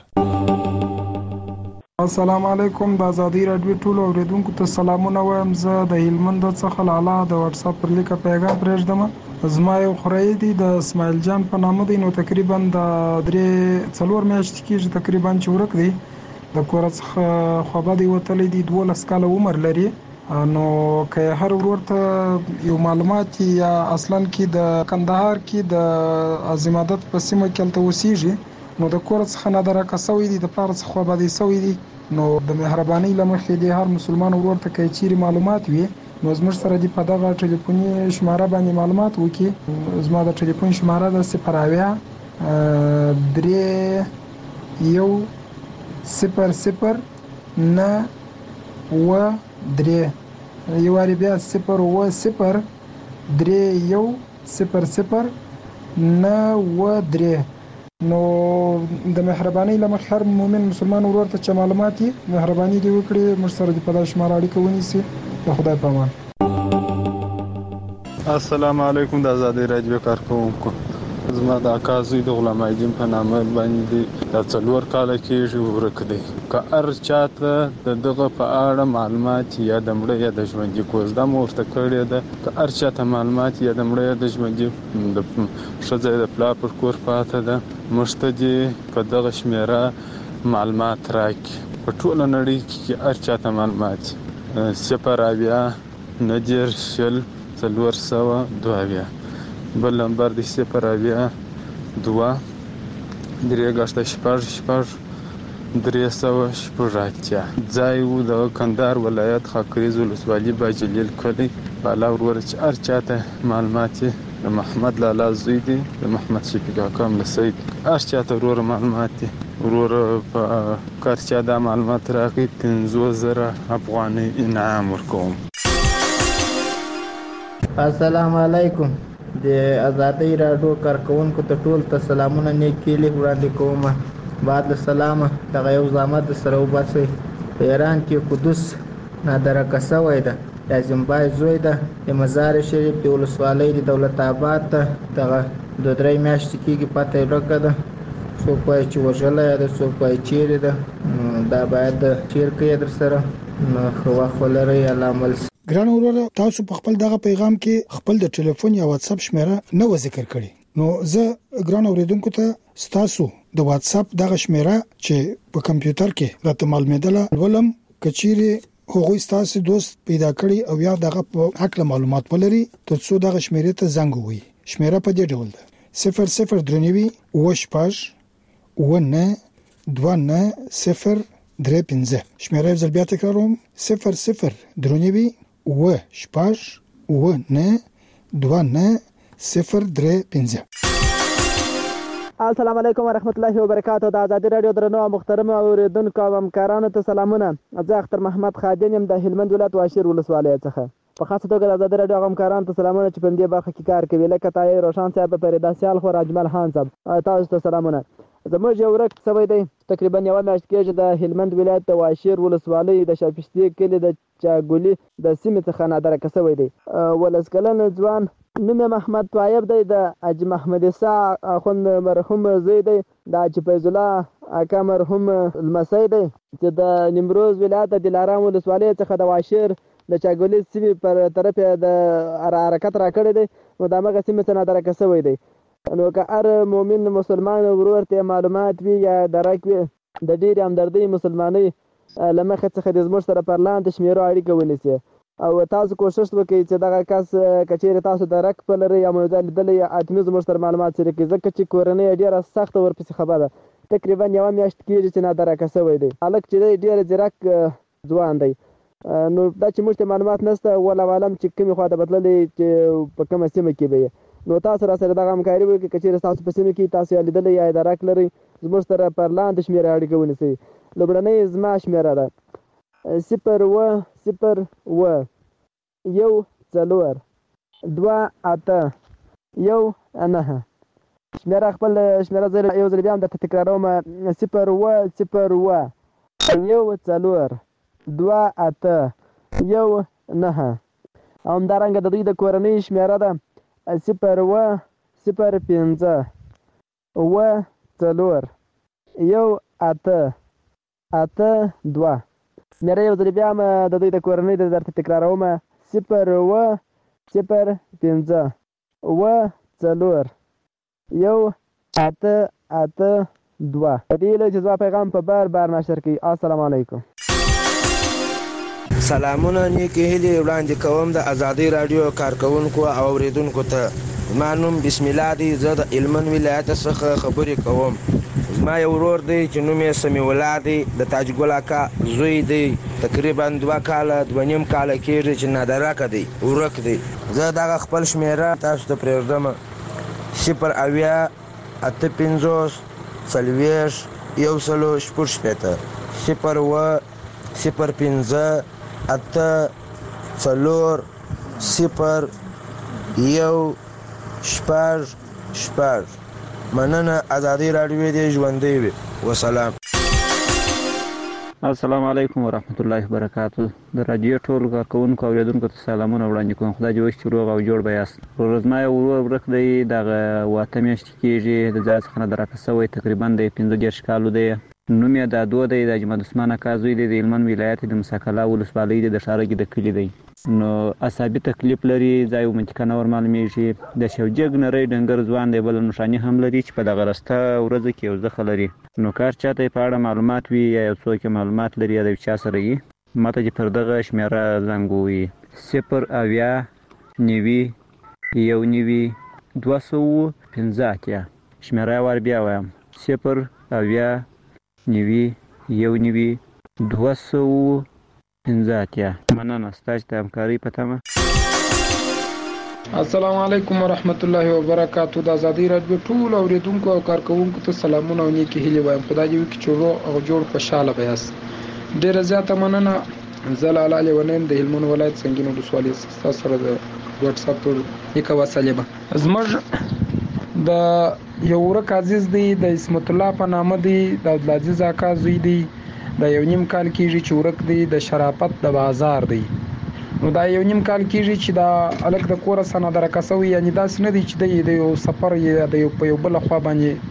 السلام علیکم. د آزادۍ رادیو ټول اوریدونکو ته سلامونه وایم. زه د هلمند څخه لاله د واتس اپ پر لیکه پیغام پرېږدم. زما یو خورای دی د اسماعیل جان په نامه دی. نو تقریبا د 3-4 میاشتې کې تقریبا چې ورک دی د کور څخه خوابه دی وتلی دی 12 کال عمر لري. نو که هر ورور ته یو معلومات یا اصلا کې د کندهار کې د عظمت په سیمه کې تل وسیږي نو د کور څخه نه درکه سوی دي د پلار څخه خوابه دی سوی دي. نو د مهرباني لمخې دی هر مسلمان ورور ته کې چیرې معلومات وي نو زموږ سره دی په دغه ټلیفوني شماره باندې معلومات وکي. زما د ټلیفون شماره د 0 یواری بیا 0 نو د مهرباني لمخ هر مؤمن مسلمان ورور ته چې معلومات مهرباني دی وکړي موږ سره د پدای شماره اړیکه ونیسي. د خدای په امان. السلام علیکم. د آزادۍ رادیو کارکونکو زما د اکازوی د غلام ایدین په نامه باندې د 4 کال کې ورک دی. که هر چاته دغه په اړه معلومات یا د مړه یا د ژوندۍ کوزده مورته کړی ده که هر چاته معلومات یا د مړه یا د ژوندۍ د ښځې د پلا پر کور پاته ده مشتدي په دغه شمیره معلومات راکړي. په ټوله نړۍ کې هر چاته معلومات 0 نجر شل 402 بل نمبر دی 0 2 3 ځای وو د کندهار ولایت خاکریز ولسوالۍ باجلیل کلی بالا ورور چې هر چاته معلومات د محمد لالا زوی دی د محمد شفیق حکم لسید هر چاته ورور معلومات دی ورور په کار چا دا معلومات راکړي 50,000 افغانۍ انعام ورکوم. السلام علیکم. د آزادۍ رادیو کارکونکو ته ټول ته سلامونه نیکې وړاندې کوم. بعد السلام دغه یو زحمت سره وباسي په ایران کې قدس نادرکه شوی ده د زمبای زوی ده د مزار شریف د ولسوالۍ د دولت آباد ته دغه 2-3 میاشتې کېږي پته ورکړه ده څوک وایي چې وژلې ده، څوک وایي چیرې ده. دا باید شیر کړئ در سره. نو ښه وخت ولرئ. الله عمل. ګران وروره، تاسو په خپل دغه پیغام کې خپل د ټلیفون یا واتس اپ شمیره نه و ذکر کړی. نو زه ګران اوریدونکو ته تاسو د واتس اپ دغه شمیره چې په کمپیوټر کې راته معلومېدله ولم کچيري هغوی تاسو دوست پیدا کړی او یا دغه په حق معلومات ولري ترڅو دغه شمیره ته زنګ ووي. شمیره په دې ډول ده: 00 وشپاش ونه 2903 شمیره زل بیا تکراروم: 00 وشپاش ونه 2903. السلام علیکم ورحمت الله وبرکاتہ. د ازادي رادیو درنو محترم اوریدونکو او همکارانو ته سلامونه. زه اختر محمد خادم یم د هلمند ولایت واشیر ولسوالۍ څخه. په خاصه توګه د ازادي رادیو همکارانو ته سلامونه چې په دې برخه کې کار کوي، لکه تای روشن صاحب، فریدا سیال خو، اجمل خان صاحب، تاسو ته سلامونه. زموږ یو ورک سوي دی تقریبا یو میاشت کېږي د هلمند ولایت د واشیر ولسوالۍ د شاپشتي کلی د چاګولي د سیمې څخه نادرکه سوی دی. ولس کلن ځوان نوم محمد طایب دی، د حاجي محمد عیسی اخوند مرحوم زوی دی، د حاجي فیض الله اکا مرحوم لمسی دی چې د نیمروز ولایت د دلارام ولسوالۍ څخه د واشیر د چاګولي سیمې پر طرف د حرکت راکړی دی. نو د هغه سیمې څخه نادرکه سوی دی. نو که هر مؤمن مسلمان ورور ته معلومات وي یا درک وي د ډېرې همدردۍ مسلمانۍ له مخې څخه د زموږ سره پر لاندې شمیرو اړیکه ونیسي او تاسو کوشش وکړئ چې دغه کس که چیرې تاسو درک په لرئ یا موضوع لیدلی یا حتمي زموږ سره معلومات شریکړئ، ځکه چې کورنۍ ډېره سخته ورپسې خبره ده. تقریبا یوه میاشت کېږي چې نادرکه سوی دی. هلک چې دی ډېر ځیرک ځوان دی. نو دا چې موږ ته معلومات نشته، والله عالم چې کومې خوا ته بدللی چې په کومه سیمه کې به نو تاسو را سره دغه همکاري وکړئ. که چیرې تاسو په سیمه کې تاسو یا لیدلی یا درک لرئ، زموږ سره پر لاندې شمېره اړیکه ونیسئ. لومړنۍ زما شمېره ده 010142819. شمېره خپل شمېره زه یو ځل بیا هم درته تکراروم: 010142819. او همدارنګه د دوی د کورنۍ شمېره ده 005041882. شمېره یو ځل بیا هم د دوی د کورنۍ د درته تکراروم: 005041882. په دې هیله چې زما پیغام په بار نشر کړي. السلام علیکم. سلامونه نیکې هیلې وړاندې کوم د ازادي رادیو کارکونکو او اوریدونکو ته. زما نوم بسم الله دی. زه د هلمند ولایت څخه خبرې کوم. زما یو ورور دی چې نوم یې سمیع الله دی، د تاج ګل اکا زوی دی. تقریبا 2 کاله 2.5 کاله کېږي چې نادرکه دی، ورک دی. زه دغه خپل شمېره تاسو ته پرېږدم: 0101504 مننه. ازادي رادیو دې ژوندۍ وي. وسلام. السلام علیکم ورحمت الله وبرکاتہ. د رادیو ټول کارکونکو او اوریدونکو ته سلامونه وړاندې کوم. خدای دې وکړي روغ او جوړ به یاست. ورځما یو ورک دی دغه واته میاشتې کېږي د ځای څخه نادرکه سوی، تقریبا د 15 کالو دی. نوم یې د دو دی، د اجمل عثمان اکا زوی دی، د هلمند ولایت د مساکلا ولسوالۍ د ښارګي د کلي دی. نو اعصابي تکلیف لري، ځای او منطقه نه ور معلومیږي. د شوجګ نری ډنګر ځوان دی، بل نښانې هم لري چې په دغه رسته ورځ کې یو ځخه لري. نو کار چاته په اړه معلومات وي یا یو څوک معلومات لري یا د چا سره یې ماته چې پر دغه شمیره زنګ ووهي: 090191215. شمیره وار بیا وایم: 090191215. مننه ستاسو ته همکاري په تمه. السلام علیکم ورحمت الله وبرکاتہ. د ازادي رادیو ټول اوریدونکو او کارکونکو ته سلامونه او نیکی هیلې وایم. خدای دې وکړي چې روغ او جوړ خوشاله به یاست. ډیره زیاته مننه. زه لاله لیونیم د هلمند ولایت سنگین ولسوالۍ ستاسو سره د واتس اپ پر یکه وسلې زموږ د یو ورک عزیز دی، د اسمت الله په نامه دی، د عبدالعزیز اکا زوی دی. د 1.5 کال کېږي چې ورک دی، د شرافت د بازار دی. نو دا 1.5 کال کېږي چې دا الک د کوره سره نادرکه سوی، یعنی داسې نه دی چې د یو سفر یا د یو په یو بل خوا باندې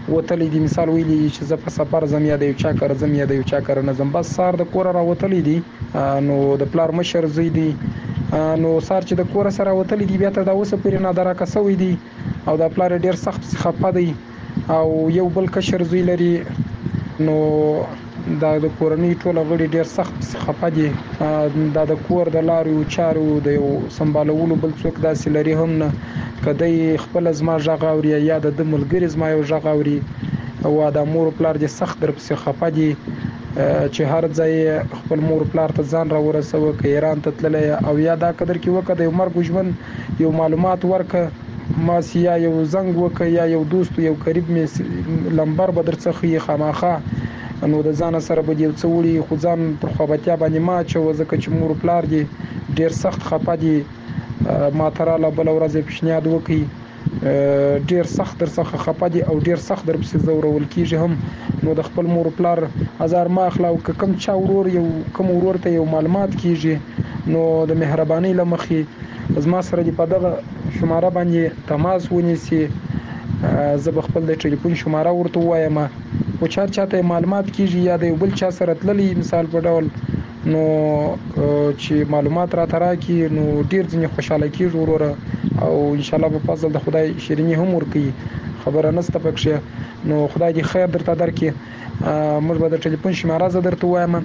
وتلې دي مثال ویلي چې زه په سفر زم یا د یو چا کار زم یا د یو چا کار نه زم بس سار د کور را وتلې دي نو د پلار مشر زوی دي نو سار چې د کور سره وتلې دي بیا ته دا اوسه پرې نه درکه سوی دي او د پلار ډیر سخت خپه دی او یو بل کشر زوی لري نو د کورنۍ ټول غړي ډیر سخت خپه دي د کور د لارو چارو د یو سمبالولو بل څوک داسې لري هم نه کدی خپل زما ژغ اوري یا د ملګری زما یو ژغ اوري او د مور پلار دي سخت در پسې خپه دي چې هر ځای خپل مور پلار ته ځان را ورسوه که ایران ته تللی او یا دا قدر کې وکړه د یو مرګ ژوند یو معلومات ورکه ما سیا یو زنګ وکړه یا یو دوست یو قریب می لمبر به درڅخه یې خامخا نو د ځان سره به یو څه وړي خو ځان پر خوابتیا باندې ما چې ځکه چې مور پلار دي ډیر سخت خپه دي ما تراله بل ورځ پیشنهاد وکړي ډیر سخت در څخه خپه دي او ډیر سخت در پسې زورول کیږي هم نو د خپل مور پلار هزار ما اخلا او کم چا ورور یو کم ورور ته یو معلومات کیږي نو د مهرباني لمخې زما سره دی په دغه شماره باندې تماس ونیسي زه خپل د ټلیفون شماره ورته وایم او چاته معلومات کیږي یا د بل چا سره تللی مثال په ډول نو چې معلومات را تراکي نو ډیر ځنې خوشاله کیږي وروره او ان شاء الله په فضل د خدای شیرینی هم ورکي خبره نسته پکښه نو خدای دې خیر درته درکړي موږ به د ټلیفون شماره زه درته وایم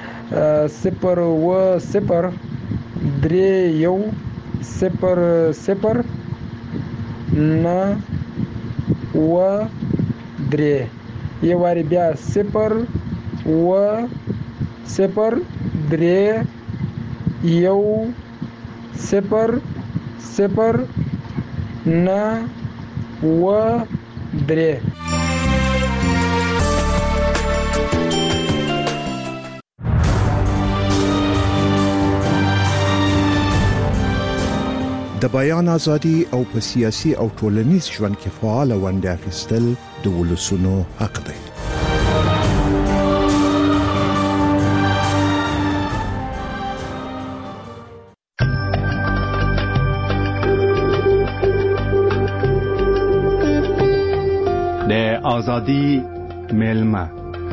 0 3 1 0 9 و 3 یو واری بیا 0 و 0 3 1 0 0 9 و 3 د بیان ازادي او په سیاسي او ټولنیز ژوند کې فعال ونډه اخیستل د ولسونو حق دی. د ازادي ملما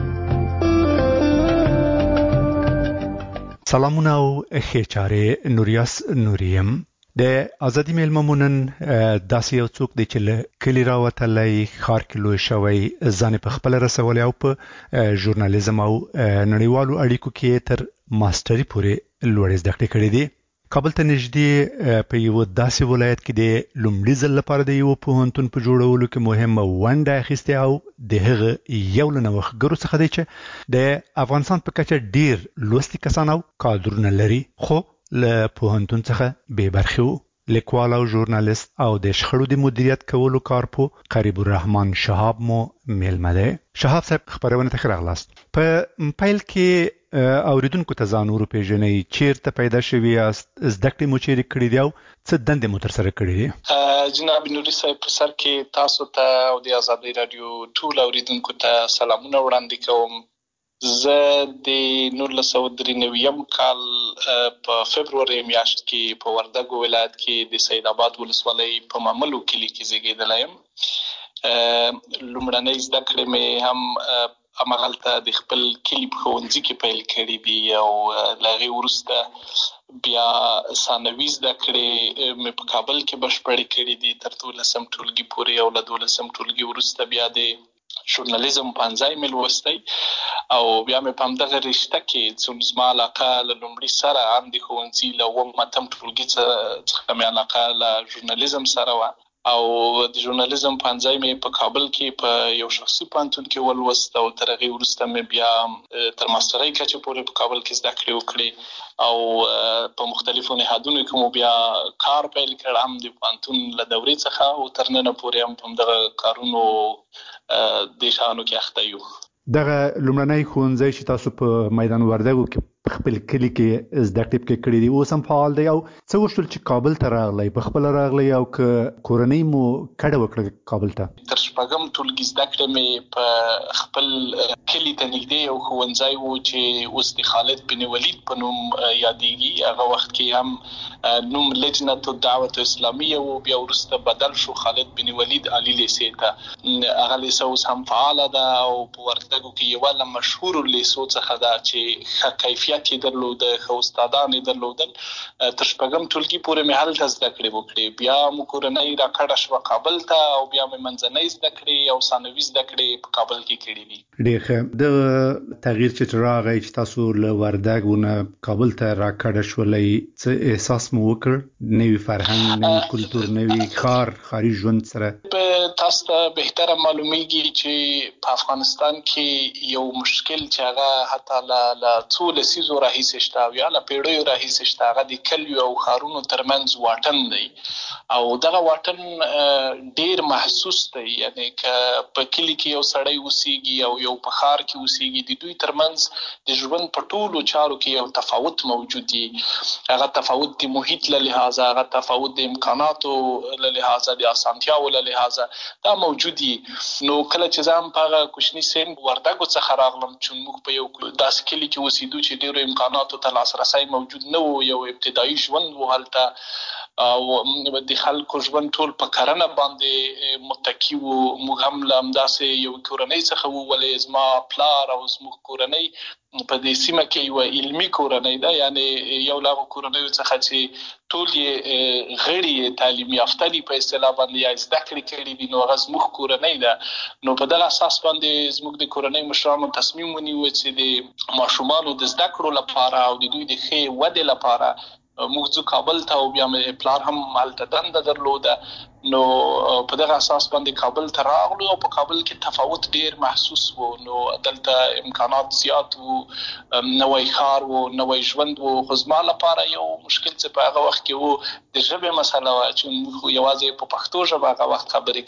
سلامونه او خېچاره نوریاس نوریم د ازادي ملممونن داسې یو څوک دی چې له کلی راوتلی ښار کې لوی شوی ځان په خپل رسولي او په ژورنالیزم او نړیوالو اړیکو کې تر ماستري پورې لوړې زده کړې کړې دي. کابل ته نږدې په یو داسې ولایت کې د لومړي ځل لپاره د یو پوهنتون په جوړولو کې مهمه ونډه اخیستې او د هغه یو له نوښتګرو څخه دی چې د افغانستان په کچه ډیر لوستي کسان او کادرونه لري خو له پوهنتون څخه بې برخې وو. لیکوال او ژورنالیست او د شخړو د مدیریت کولو کارپو قریب الرحمن شهاب مو میلمه دی. شهاب صاحب خبرونه ته راغلاست. په پیل کې اوریدونکو ته ځان ورپېژنئ، چیرته پیدا شوي یاست، زده کړې مو چیرې کړې دي او څه دندې مو ترسره کړې دي؟ جناب نوري صاحب په سر کې تاسو ته او د ازادۍ راډیو ټول اوریدونکو ته سلامونه وړاندې کوم. زه د 1993 کال په فبروري میاشت کې په وردګو ولایت کې د سید آباد ولسوالۍ په ماملو کلي کې زیږیدلی یم. لومړنۍ زده کړې مې هم همغلته د خپل کلي په ښوونځي کې پیل کړي دي او له هغې وروسته بیا ثانوي زده کړې مې په کابل کې بشپړې کړي دي تر 12 ټولګي پورې او له 12 ټولګي وروسته بیا د ژورنالیزم پنځای مې لوستی او بیا مې په همدغه رشته کې څومره زما علاقه له لومړي سره هم د ښوونځي له 8 ټولګي څخه مې علاقه له ژورنالیزم سره وه او د ژورنالیزم پنځای مې په کابل کې په یو شخصي پوهنتون کې ولوست او تر هغې وروسته مې بیا تر ماسترۍ کچې پورې په کابل کې زده کړې وکړې او په مختلفو نهادونو کې مو بیا کار پیل کړ هم د پوهنتون له دورې څخه او تر ننه پورې هم په همدغه کارونو د شانو کې اخته یو. دغه لومړنی ښوونځی چې تاسو په میدان وردګو کې په خپل کلی کې زده کړې کړې دي اوس هم فعال دی او څه وشول چې کابل ته راغلی په خپل راغلی او کورنۍ مو کډه وکړه کابل ته تر شپږم ټولګي زده کړې مې په خپل کلی ته نږدې یو ښوونځی و چې اوس د خالد بن ولید په نوم یادېږي هغه وخت کې هم نوم لجنه الدعوه اسلامیه و بیا وروسته بدل شو خالد بن ولید علي لیسې ته هغه لیسه اوس هم فعاله ده او په وردګو کې یو له مشهور لیسو څخه ده چې ښه کیفیت یې درلود ښه استادان یې درلودل تر شپږم ټولګي پورې مې هلته زده کړې وکړې بیا مو کورنۍ راکړه شوه کابل ته او بیا مې منځنۍ زده کړې او ثانوي زده کړې په کابل کې کړې دي ډېر ښه د تغییر چې راغی چې تاسو له وردګو نه کابل ته راکړه شولئ څه احساس مو وکړ نوي فرهنګ نوي کلتور نوي ښاري ژوند سره تاسو ته بهتره معلومیږي چې په افغانستان کې یو مشکل چې هغه حتی له څو لسیزو راهیسې شته او یا له پیړیو راهیسې شته هغه د کلیو او ښارونو ترمنځ واټن دی او دغه واټن ډیر محسوس دی یعنی که په کلی کې یو سړی اوسېږي او یو په ښار کې اوسېږي د دوی ترمنځ د ژوند په ټولو چارو کې یو تفاوت موجود دی هغه تفاوت د محیط له لحاظه هغه تفاوت د امکاناتو له لحاظه د اسانتیاو له لحاظه دا موجود دي نو کله چې زه هم په هغه کوچني سن وردګو څخه راغلم چې موږ په یو داسې کلي کې اوسېدو چې ډېرو امکاناتو ته لاسرسی موجود نه و یو ابتدایي ژوند و هلته او د خلکو ژوند ټول په کرنه باندې متکی و موږ هم له همداسې یو کورنۍ څخه وولې زما پلار او زموږ کورنۍ په دې سیمه کې یو علمي کورنۍ ده یعنی یو له کورنۍ څخه چې ټول یې غړي تعلیم یافته دي په اصطلاح باندې یا زده کړې کړي دي نو هغه زموږ کورنۍ ده نو په دغه اساس باندې زموږ د کورنۍ مشرانو تصمیم ونیو چې د ماشومانو د زده کړو لپاره او د دوی د ښې ودې لپاره موږ ځو کابل ته او بیا مې پلار هم هلته دنده درلوده نو په دغه اساس باندې کابل ته راغلو او په کابل کې تفاوت ډیر محسوس و نو دلته امکانات زیات وو نوی ښار وو نوی ژوند وو خو زما لپاره یو مشکل چې په هغه وخت کې وو د ژبې مسله وه چې موږ یوازې په پښتو ژبه هغه وخت خبرې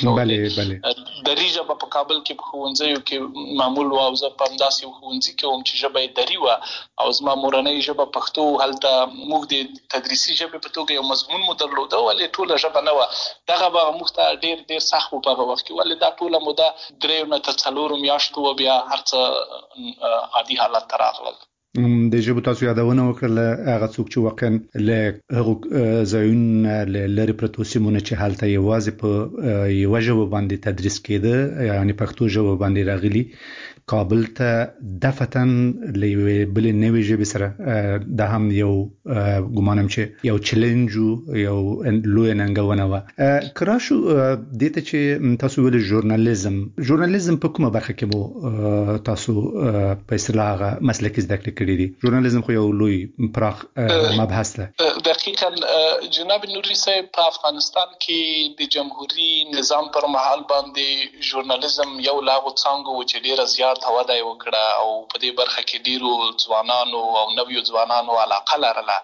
کولې دري ژبه په کابل کې په ښوونځیو کې معمول وه او زه په همداسې یو ښوونځي کې وم چې ژبه یې دري وه او زما مورنۍ ژبه پښتو هلته موږ د تدریسي ژبې په توګه یو مضمون مو درلوده ولې ټوله ژبه نه وه دغه به موږ ته ډېر سخت و په هغه وخت کې ولې دا ټوله موده 3 نه تر 4 میاشتو و بیا هر څه عادي حالت ته راغلل د ژبو تاسو یادونه وکړه هغه څوک چې واقعا له هغو ځایونو لرې پرتو سیمونو چې هلته یوازې په یوه ژبه باندې تدریس کېده یعنی پښتو ژبه باندې راغلي کابل ته دفتن له بلې نوې ژبې سره دا هم یو ګمانم چې یو چیلنج یو لوی ننګونه و کراشو دته چې تاسو ول ژورنالیزم په کومه برخه کې مو تاسو په اصطلاح مسلک زده کړی دي ژورنالیزم خو یو لوی پراخ مبحث ده دقیقاً جناب نوري صاحب په افغانستان کې د جمهوریت نظام پر مهال باندې ژورنالیزم یو لاغو څنګه و چې ډیره زیات وده وکړه او په دې برخه کې ډیرو ځوانانو او نویو ځوانانو علاقه لرله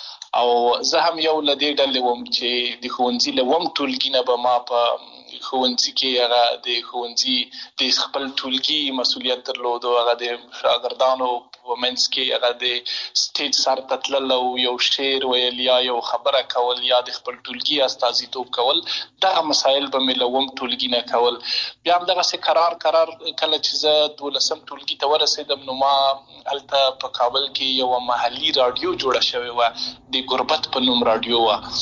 او زه هم یو له دې ډلې وم چې د ښوونځي له وم ټولګي نه به ما په ښوونځي کې هغه د ښوونځي د خپل ټولګي مسؤلیت درلود او هغه د شاګردانو په منځ کې هغه د سټیج سر ته تلل او یو شعر ویل یا یو خبره کول یا د خپل ټولګي استازیتوب کول دغه مسایل به مې له وم ټولګي نه کول بیا هم دغسې قرار کله چې زه 12م ټولګي ته ورسېدم نو ما هلته په کابل کې یوه محلي راډیو جوړه شوې وه د غربت په نوم راډیو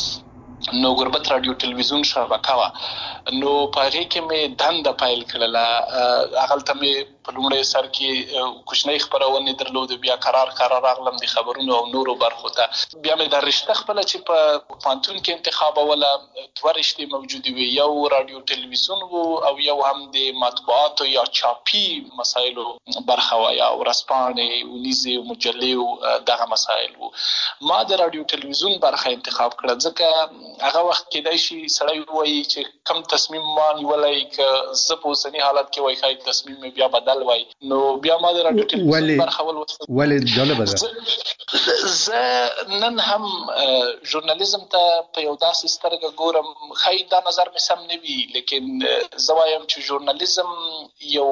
وه نو غربت راډیو ټلویزیون شبکه وه نو په هغې کې مې دنده پیل کړله هغلته مې په لومړی سر کې کوچنۍ خپرونې درلودې بیا قرار راغلم د خبرونو او نورو برخو ته بیا مې دا رشته خپله چې په پوهنتون کې انتخابوله 2 رشتې موجودې وې یو راډیو ټلویزیون و او یو هم د مطبوعاتو یا چاپي مسایلو برخه وه یا ورځپاڼې اونیزې مجلې دغه مسایل و ما د راډیو ټلویزیون برخه انتخاب کړه ځکه هغه وخت کېدای شي سړی وایي چې کم تصمیم ما نیولی که زه په اوسني حالت کې وایي ښایي تصمیم مې بیا بدل وای نو بیا ما د راډیو ټلویزیون برخه ولې جالبه ده زه نن هم ژورنالیزم ته په یو داسې سترګه ګورم، ښایي دا نظر مې سم نه وي، لیکن زه وایم چې ژورنالیزم یو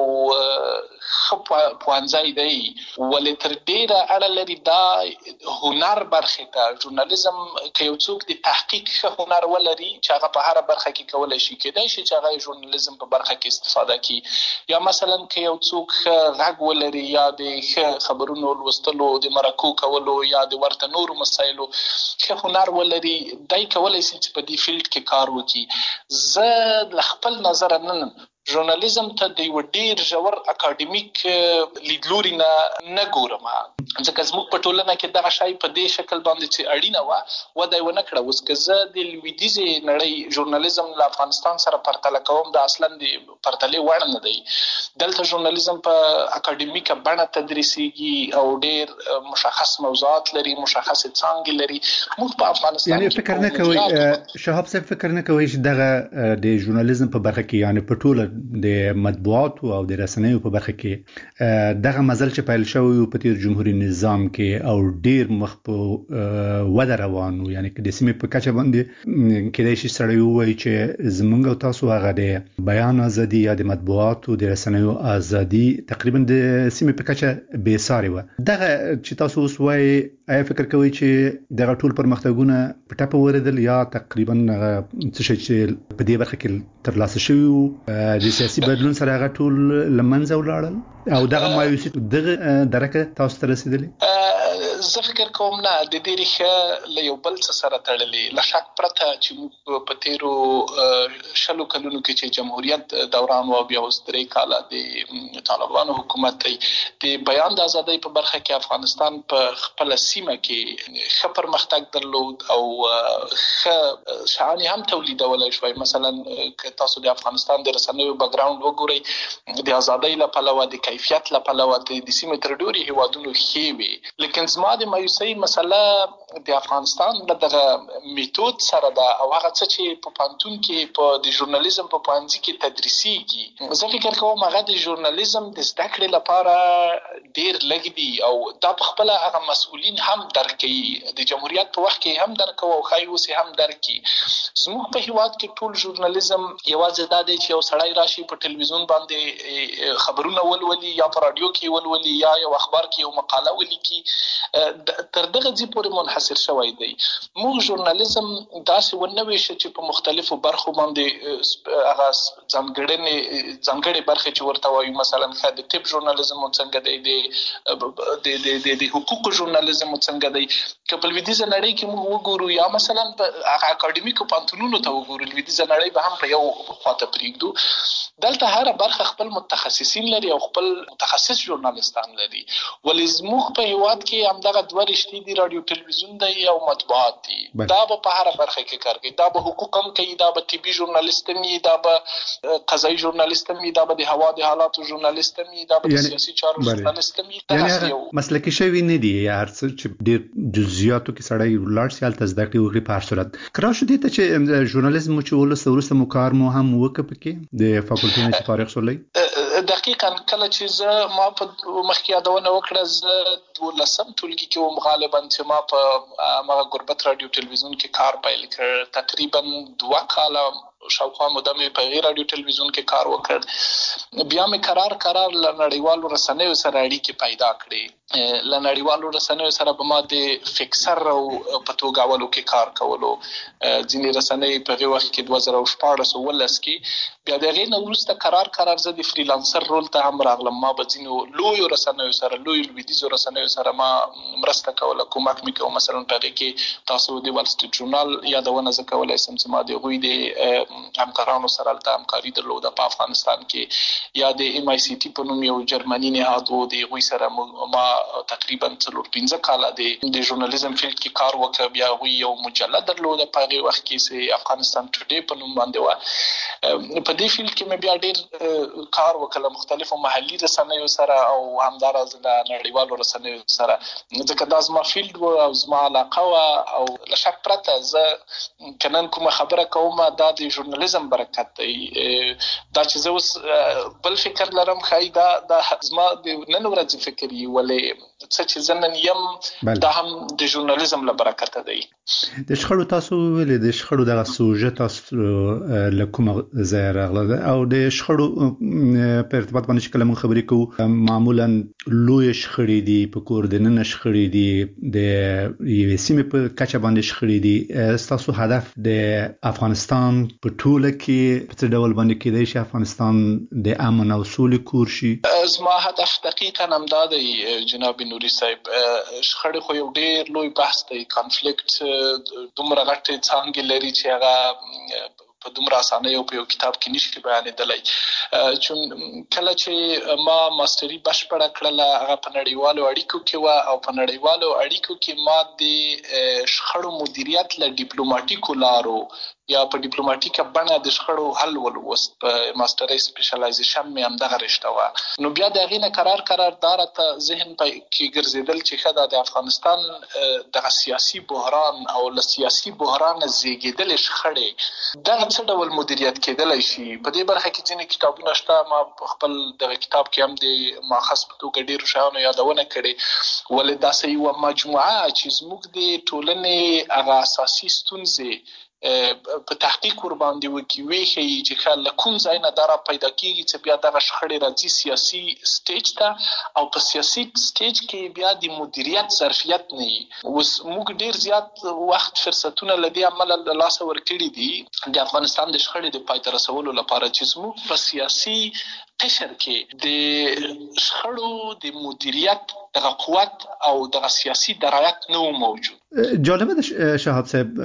ښه پوهنځی دی، ولې تر ډېره اړه لري دا هنر برخې ته. ژورنالیزم که یو څوک د تحقیق ښه هنر ولري چې هغه په هره برخه کې کولی شي، کېدای شي چې هغه ژورنالیزم په برخه کې استفاده کړي، یا مثلا که یو څوک ښه غږ ولري یا د ښه خبرونو لوستلو، د مرکو کولو یا د ورته نورو مسایلو ښه هنر ولري، دی کولی شي چې په دې فیلډ کې کار وکړي. زه له خپل نظره نن ژورنالیزم ته د یو ډیر ژور اکاډمیک لیدلوري نه ګورم، ځکه زموږ په ټولنه کې دغه شی په دې شکل باندې چې اړینه وه وده یې ونه کړه. اوس که زه د لویدیځې نړۍ ژورنالیزم له افغانستان سره پرتله کوم، دا اصلا د پرتلې وړ نه دی. دلته ژورنالیزم په اکاډمیکه بڼه تدریسیږي او ډیر مشخص موضوعات لري، مشخص څانګې لري. موږ په افغانستان یعنی فکر نه کوي شهاب صاحب، فکر نه کوي چې دغه د ژورنالیزم په برخه کې، یعنی په ټوله د مطبوعاتو او د رسنیو په برخه کې دغه مزل چې پیل شوی په تیر جمهوریت نظام کې او ډیر مخ په وده روانو، یعنی که د سیمې په کچه باندې کېدای شي سړی ووایي چې زمونږ او تاسو هغه د بیان ازادي یا د مطبوعاتو د رسنیو ازادي تقریبا د سیمې په کچه بې ساري وه. دغه چې تاسو اوس وایي، آیا فکر کوئ چې دغه ټول پرمختګونه په ټپه ورېدل یا تقریبا څه شی چې په دې برخه کې ترلاسه شوي وو د سیاسي بدلون سره هغه ټول له منځه ولاړل او دغه مایوسي دغه درکه تاسو ته رسېدلې؟ زه فکر کوم نه، د دې ریښه له یو بل څه سره تړلې. له شک پرته چې موږ په تیرو 20 کلونو کې چې جمهوریت دوران و، بیا اوس 3 کاله د طالبانو حکومت دی، د بیان د ازادۍ په برخه کې افغانستان په خپل سیمه کې ښه پرمختګ درلود او ښه شعانې هم تولیدولی شوی. مثلا که تاسو د افغانستان د رسنیو بیکګراوند وګورئ، د ازادۍ له پلوه، د کیفیت له پلوه د سیمې تر ډېرو هیوادونو ښې وې. لیکن زما د مایوسۍ مسله د افغانستان له دغه میتود سره ده او هغه څه چې په پوهنتون کې په د ژورنالیزم په پوهنځي کې تدریسیږي. زه فکر کوم هغه د ژورنالیزم د زده کړې لپاره ډېر لږ دي او دا په خپله هغه مسؤلین هم درک کوي، د جمهوریت په وخت کې هم درک کوو او ښایي اوس هم درک کړي. زموږ په هیواد کې ټول ژورنالیزم یوازې دا دی چې یو سړی راشي په ټلویزیون باندې خبرونه ولولي یا په راډیو کې ولولي یا یو اخبار کې یو مقاله ولیکي، تر دغه ځای پورې منحصر شوی دی. موږ ژورنالیزم داسې ونه ویشه چې په مختلفو برخو باندې هغه ځانګړې برخې چې ورته وایو، مثلا د طب ژورنالیزم څنګه دی، د حقوقو ژورنالیزم څنګه دی. که په لویدیځه نړۍ کې موږ وګورو یا مثلا په هغه اکاډمیکو پوهنتونونو ته وګورو، لویدیځه نړۍ به هم په یو خواته پرېږدو، دلته هره برخه خپل متخصصین لري او خپل متخصص ژورنالیستان لري. ولې زموږ په هیواد کې همدغه دوه رشتې دي، رادیو تلویزیون دی او مطبوعات دي. دا به په هره برخه کې کار کوي، دا به حقوق هم کوي، دا به طبي ژورنالیست هم وي، دا به قضایي ژورنالیست هم وي، دا به د هوا د حالاتو ژورنالیست هم وي، دا به د سیاسي چارو ژورنالیست هم وي. یعنې هغه مسلکي شوي نه دي، هر څه چې ډېر جزئیاتو کې سړی ولاړ شي هلته زده کړې وکړي په هر صورت. که راشو دې ته چې ژورنالیزم چې وروسته مو کار مو هم وکړه پکې د فاکولټي نه چې فارغ شولئ؟ دقیقاً کله چې ما په مخکې یادونه وکړه، زه 12 ټولګي کې وم غالبا چې ما په هغه غربت رادیو تلویزیون کې کار پیل کړ. تقریبا 2 کاله شاوخوا موده مې په غیر رادیو تلویزیون کې کار وکړ. بیا مې قرار له نړیوالو رسنیو سره اړیکې پیدا کړې. له نړیوالو رسنیو سره به ما د فکسر او په توګاولو کې کار کولو. ځینې رسنۍ په هغه وخت کې 2014 کې، بیا د هغې نه وروسته قرار زه د فریلانسر رول ته هم راغلم. ما به ځینو لویو رسنیو سره، لویو لویدیځو رسنیو سره ما مرسته کوله، کومک مې کوه. مثلا په هغې کې تاسو د وال سټریټ ژورنال یادونه زه کولی سم چې ما د هغوی د همکارانو سره هلته همکاري درلوده په افغانستان کې، یا د ام آی سی ټي په نوم یو جرمني نهاد و، د هغوی سره ما تقریبا 4-5 کاله د ژورنالیزم فیلډ کې کار وکړ. بیا هغوی یو مجله درلوده په هغې وخت کې چې افغانستان ټوډې په نوم باندې وه. په دې فیلډ کې مې بیا ډېر کار وکړ مختلفو محلي رسنیو سره او همداراز له نړیوالو رسنیو سره، ځکه دا زما فیلډ و او زما علاقه وه. او له شک پرته زه که نن کومه خبره کوم دا د ژورنالیزم برکت دی. دا چې زه اوس بل فکر لرم ښایي دا زما د نن ورځې فکر وي، ولې څه چې زنن يم دا هم د ژورنالیزم له برکته دی. د شخړو تاسو ویلې د شخړو دغه سوژه تاسو له کومه ځای راغله او د شخړو په ارتباط باندې چې کله موږ خبرې کوو معمولا لوی شخړې دي په کور د نن شخړې دي د یوې سیمې په کچه باندې شخړې دي. تاسو هدف د افغانستان په ټوله کې په څه ډول باندې کېدای شي افغانستان د امن او سولې کور شي؟ زما هدف دقیقاً همدا دی جناب نوري صاحب. شخړې خو یو ډېر لوی بحث دی. کانفلیکټ دومره غټې څانګې لري چې هغه په دومره اسانه یو په یو کتاب کې نشي بیانېدلی. چون کله چې ما ماستري بشپړه کړله هغه په نړیوالو اړیکو کې وه او په نړیوالو اړیکو کې ما د شخړو مدیریت له ډیپلوماټیکو لارو یا په ډیپلوماټیکه بڼه د شخړو حل ولوست. په ماستري سپیشلایزیشن مې همدغه رشته وه. نو بیا د هغې نه قرار داره ذهن کې ګرځېدل چې ښه ده د افغانستان دغه سیاسي بحران او له سیاسي بحرانه زیږېدلې شخړې دغه څه ډول مدیریت کېدلی شي. په دې برخه کې ځینې کتابونه شته. ما په خپل دغه کتاب کې هم د ماخذ په توګه ډېرو شیانو یادونه کړې. ولې داسې یوه مجموعه چې زموږ د ټولنې هغه اساسي ستونزې په تحقیق ور باندې وکي ویښي چې ښه له کوم ځای نه دا را پیدا کېږي چې بیا دغه شخړې راځي سیاسي سټیج ته او په سیاسي سټیج کې بیا د مدیریت ظرفیت نه وي. اوس موږ ډېر زیات وخت فرصتونه له دې امله له لاسه ورکړي دي د افغانستان د شخړې د پای ته رسولو لپاره چې زموږ په سیاسي قشر کې د شخړو د مدیریت دغه قوت او دغه سیاسي درایت نه موجود. جالبه ده شهاب صاحب،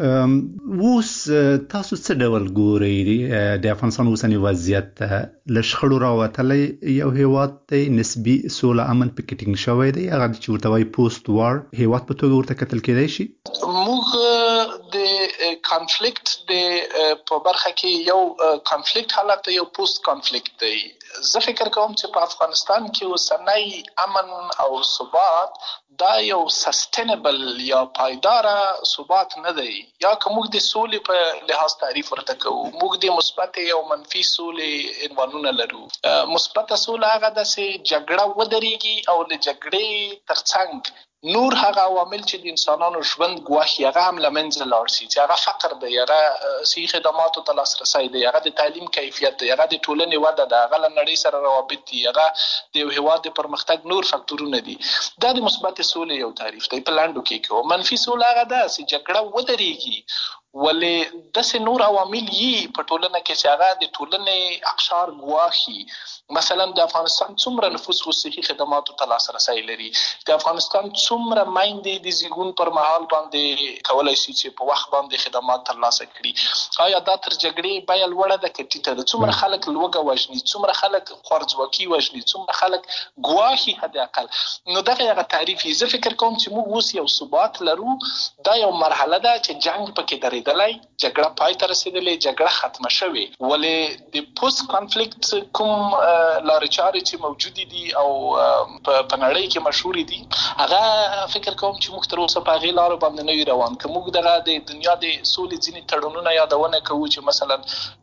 اوس تاسو څه ډول ګورئ د افغانستان اوسنی وضعیت؟ له شخړو راوتلی یو هیواد دی، نسبي سوله امن پکې ټینګ شوی دی، هغه چې ورته وایي پوسټ وار هیواد په توګه ورته کتل کېدای شي. موږ د کانفلیکټ د په برخه کې یو کانفلیکټ حالت یو پوسټ کانفلیکټ دی. زه فکر کوم چې په افغانستان کې اوسنی امن او ثبات دا یو سستینبل یا پایداره ثبات نه دی. یا که موږ د سولې په لحاظ تعریف ورته کوو، موږ د مثبت او منفي سولې عنوانونه لرو. مثبت سوله هغه ده چې جګړه ودرېږي او له جګړې ترڅنګ نور هغه عوامل چې د انسانانو ژوند ګواښي هغه هم له منځه لاړ شي، چې هغه فقر دی، هغه صحي خدماتو ته لاسرسی دی، هغه د تعلیم کیفیت دی، هغه د ټولنې وده ده، هغه له نړۍ سره روابط دي، هغه د یو هېواد د پرمختګ نور فکتورونه دي. دا د مثبت سولې یو تعریف دی په لنډو کې. منفي سوله هغه ده چې جګړه ودرېږي ولې داسې نور عوامل یي په ټولنه کې چې هغه د ټولنې اقشار ګواښي. مثلا د افغانستان څومره نفوس صحي خدماتو ته لاسرسی لري، د افغانستان څومره میندې د زیږون پر مهال باندې کولای شي چې په وخت باندې خدمات ترلاسه کړي. آیا دا تر جګړې بیه لوړه ده که ټیټه ده؟ څومره خلک لوږه وژني، څومره خلک خوارځواکي وژني، څومره خلک ګواښي حد اقل. نو دغه هغه تعریف یې. زه فکر کوم چې موږ اوس یو ثبات لرو. دا یو مرحله ده چې جنګ پکې درېدلی، جګړه پای ته رسېدلې، جګړه ختمه شوې. ولې د پوسټ کانفلیکټ کوم لارې چارې چې موجودې دي او په نړۍ کې مشهورې دي، هغه فکر کوم چې موږ تر اوسه په هغې لارو باندې نه وي روان. که موږ دغه د دنیا د سولې ځینې تړونونه یادونه کوو چې مثلا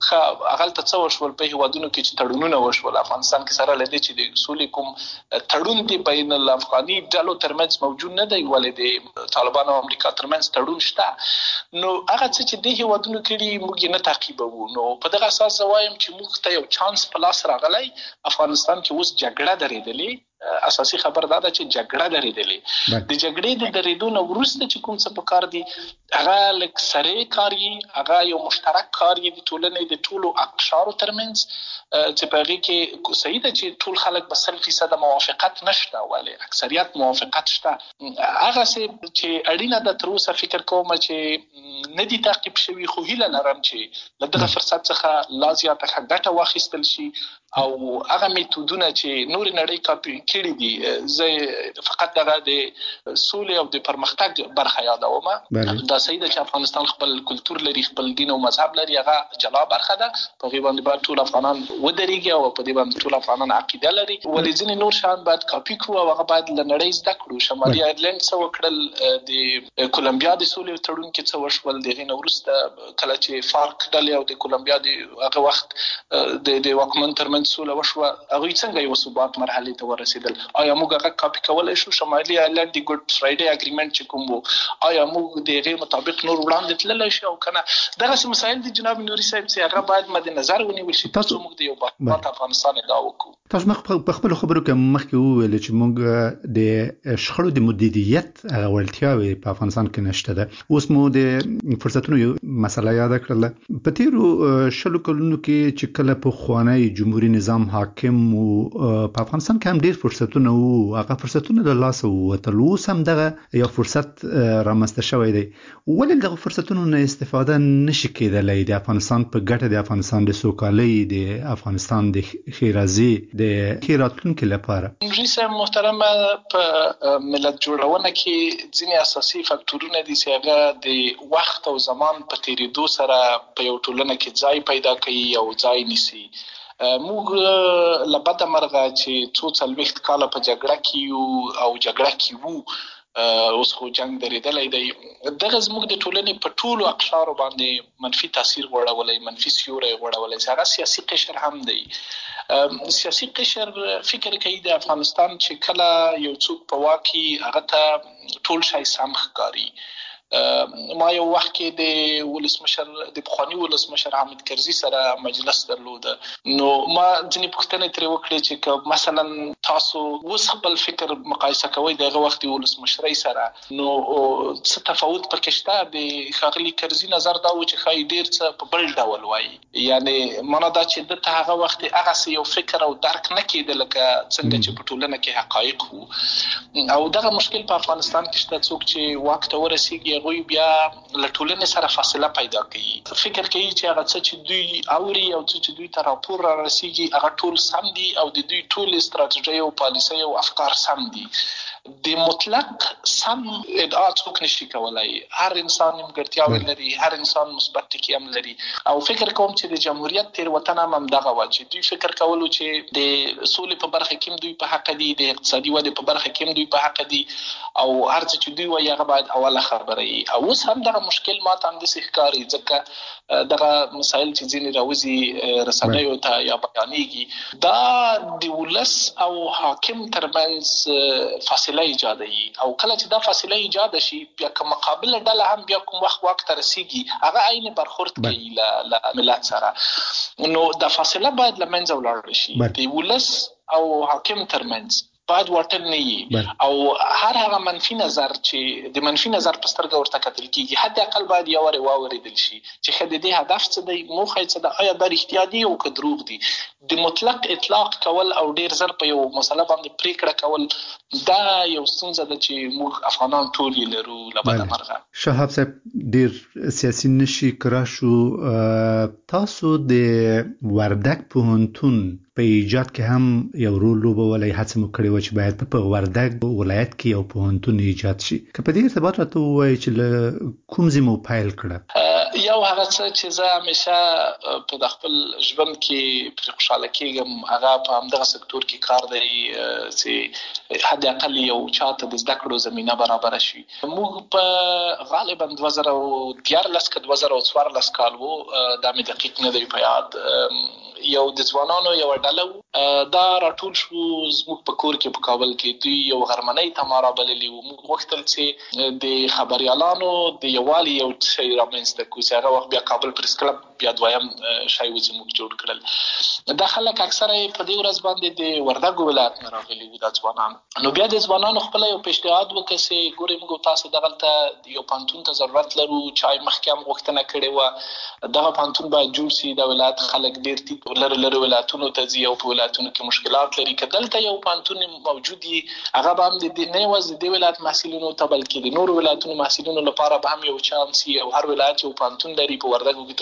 هغلته څه وشول په هېوادونو کې چې تړونونه وشول، افغانستان کې سره له دې چې د سولې کوم تړون دی بین الافغاني ډلو ترمنځ موجود نه دی، ولې د طالبانو او امریکا ترمنځ تړون شته. نو هغه څه چې دې هېوادونو کړي موږ یې نه تعقیبوو. نو په دغه اساس زه وایم چې موږ ته یو چانس په لاس راغلی. افغانستان کې اوس جګړه درېدلې. اساسي خبر دا ده چې جګړه درېدلې. د جګړې د درېدو نه وروسته چې کوم څه پکار دي هغه لږ سرې کار یي، هغه یو مشترک کار یي د ټولنې د ټولو اقشارو ترمنځ، چې په هغې کې صحیح ده چې ټول خلک به 100% موافقت نشته، ولې اکثریت موافقت شته. هغسې چې اړینه ده تر اوسه فکر کوم چې نه دي تعقیب شوي، خو هیله لرم چې له دغه فرصت څخه لا زیاته ښه ګټه واخیستل شي او هغه میتودونه چې نورې نړۍ کاپي کړي دي، زه فقط دغه د سولې او د پرمختګ برخه یادوم. دا صحیح ده چې افغانستان خپل کلتور لري، خپل دین او مذهب لري، هغه جلا برخه ده. په هغې باندې باید ټول افغانان ودرېږي او په دې باندې ټول افغانان عقیده لري. ولې ځینې نور شیان باید کاپي کړو او هغه باید له نړۍ زده کړو. شمالي ایرلنډ څه وکړل، د کولمبیا د سولې تړون کې څه وشول، دغه نورسته کله چې فارک ډلې او د کولمبیا د هغه وخت د واکمن ترمنځ سوله وشوه هغه څنګه یو ثبات مرحله ته ورسېدل آیا موږ هغه کاپی کولای شو شمالي ایرلند د ګډ فرایډي اګریمنت چې کوم وو آیا موږ د هغه مطابق نور وړاندې تللی شو او کنه دغه مسایل د جناب نوري صاحب چې هغه باید مد نظر ونیول شي تاسو موږ د یو باثبات افغانستان ادعا وکړو تاسو په خپل خبرو کې مخکې وویل چې موږ د شخړو د مدیریت ولتیاوي په افغانستان کې نشته ده اوس مو د فرصتونو یو مسله یاد کړل په تیرو شلو کلونو کې چې کله په خوانی جمهوریت نظام حاکم او په افغانستان کې هم ډیر فرصتونه وو هغه فرصتونه د لاس ووتل اوس هم دغه یو فرصت رامنځته شوی دی ولې دغه فرصتونو نه استفاده نشي کېدلی د افغانستان په ګټه د افغانستان د سوکالۍ د افغانستان د خیرازي د خیراتونکو لپاره انګلیسي محترمه په ملت جوړونه کې ځینې اساسي فاکټورونه دي چې هغه د وخت او زمان په تیریدو سره په یو ټولنه کې ځای پیدا کوي او ځای نیسي موږ لبد مرغه چې څو څلوېښت کاله په جګړه کې او جګړه کې وو اوس خو جنگ درېدلی دی دغه زموږ د ټولنې په ټولو اقشارو باندې منفي تاثیر غوړولی منفي سیوری غوړولی چې هغه سیاسي قشر هم دی سیاسي قشر فکر کوي د افغانستان چې کله یو څوک په واک کې هغه ته ټول شی سم ښکاري ما یو وخت کې د ولسمشر د پخوانی ولسمشر حامد کرزي سره مجلس درلود نو ما ځینې پوښتنې ترې وکړې چې مثلا تاسو اوس خپل فکر مقایسه کوئ دغه وخت ولسمشرۍ سره نو څه تفاوت پکې شته د ښاغلي کرزي نظر دا و چې ښایي ډېر څه په بل ډول وایي یعنی معنا دا چې دته هغه وخت هغسې یو فکر او درک نه کېده لکه څنګه چې په ټولنه کې حقایق وو او دغه مشکل په افغانستان کې شته څوک چې واک ته ورسېږي هغوی بیا له ټولنې سره فاصله پیدا کوي فکر کوي چې هغه څه چې دوی اوري او څه چې دوی ته راپور را رسېږي هغه ټول سم دي او د دوی ټول استراتیژۍ او پالیسۍ او افکار سم دي د مطلق سم ادعا څوک نشي کولای هر انسان نیمګړتیاوې لري هر انسان مثبت ټکي هم لري او فکر کوم چې د جمهوریت تېروتنه هم دغه وه چې دوی فکر کولو چې د سولې په برخه کې هم دوی په حق دي د اقتصادي ودې په برخه کې هم دوی په حق دي او هر څه چې دوی وایي هغه باید اوله خبره وي او اوس هم دغه مشکل ماته همداسې ښکاري ځکه دغه مسایل چې ځینې راوځي رسنیو ته یا بیانېږي دا د ولس او حاکم ترمنځ فاصله ایجادوي او کله چې دا فاصله ایجاد شي بیا که مقابله ډله هم بیا کوم وخت واک ته رسېږي هغه عین برخورد کوي له ملت سره نو دا فاصله باید له منځه ولاړه شي د ولس او حاکم ترمنځ باید واټن نه وي او هر هغه منفي نظر چې د منفي نظر په سترګه ورته کتل کېږي حد اقل باید یو وارې واورېدل شي چې ښه د دې هدف څه دی موخه یې څه ده آیا دا رښتیا دي او که دروغ دي د مطلق اطلاق کول او ډېر زر په یو مسله باندې پرېکړه کول دا یو ستونزه ده چې موږ افغانان ټول یې لرو له بده مرغه شهاب صاحب ډېر سیاسي نشي کرا شو تاسو د وردګ پوهنتون په ایجاد کې هم یو رول لوبولی هڅه مو کړې وه چې باید په وردګ ولایت کې یو پوهنتون ایجاد شي که په دې ارتباط راته ووایي چې له کوم ځای مو پیل کړه یو هغه څه چې زه همیشه په د خپل ژوند کې پرې خوشحاله کېږم هغه په همدغه سکتور کې کار دی چې حد اقل یو چاته د زده کړو زمینه برابره شي موږ په غالبا 2014 که 2014 کال و دا مې دقیق نه دی په یاد یو د ځوانانو یو ډله دا راټول شو زموږ په کور کې په کابل کې دوی یو غرمنۍ ته ما رابللي وو موږ غوښتل چې د خبریالانو د یووالي یو شی رامنځته کړو چې هغه وخت بیا کابل پریس کلب بیا دویم شی و چې موږ جوړ کړل دا خلک اکثره په دې ورځ باندې د وردګ ولایت نه راغلي وو دا ځوانان نو بیا د ځوانانو خپله یو پیشنهاد وکړه چې ګورئ موږ تاسو دغلته یو پوهنتون ته ضرورت لرو چای مخکې هم غوښتنه کړې وه دغه پوهنتون باید جوړ شي د ولایت خلک ډېر لرې ولایتونو ته ځي او په ولایتونو کې مشکلات لري که دلته یو پوهنتون موجود وي هغه به هم نه یوازې د دې ولایت محصلینو ته بلکې د نورو ولایتونو محصلینو لپاره به هم یو چانس وي او هر ولایت یو پوهنتون لري په وردګو کې تر اوسه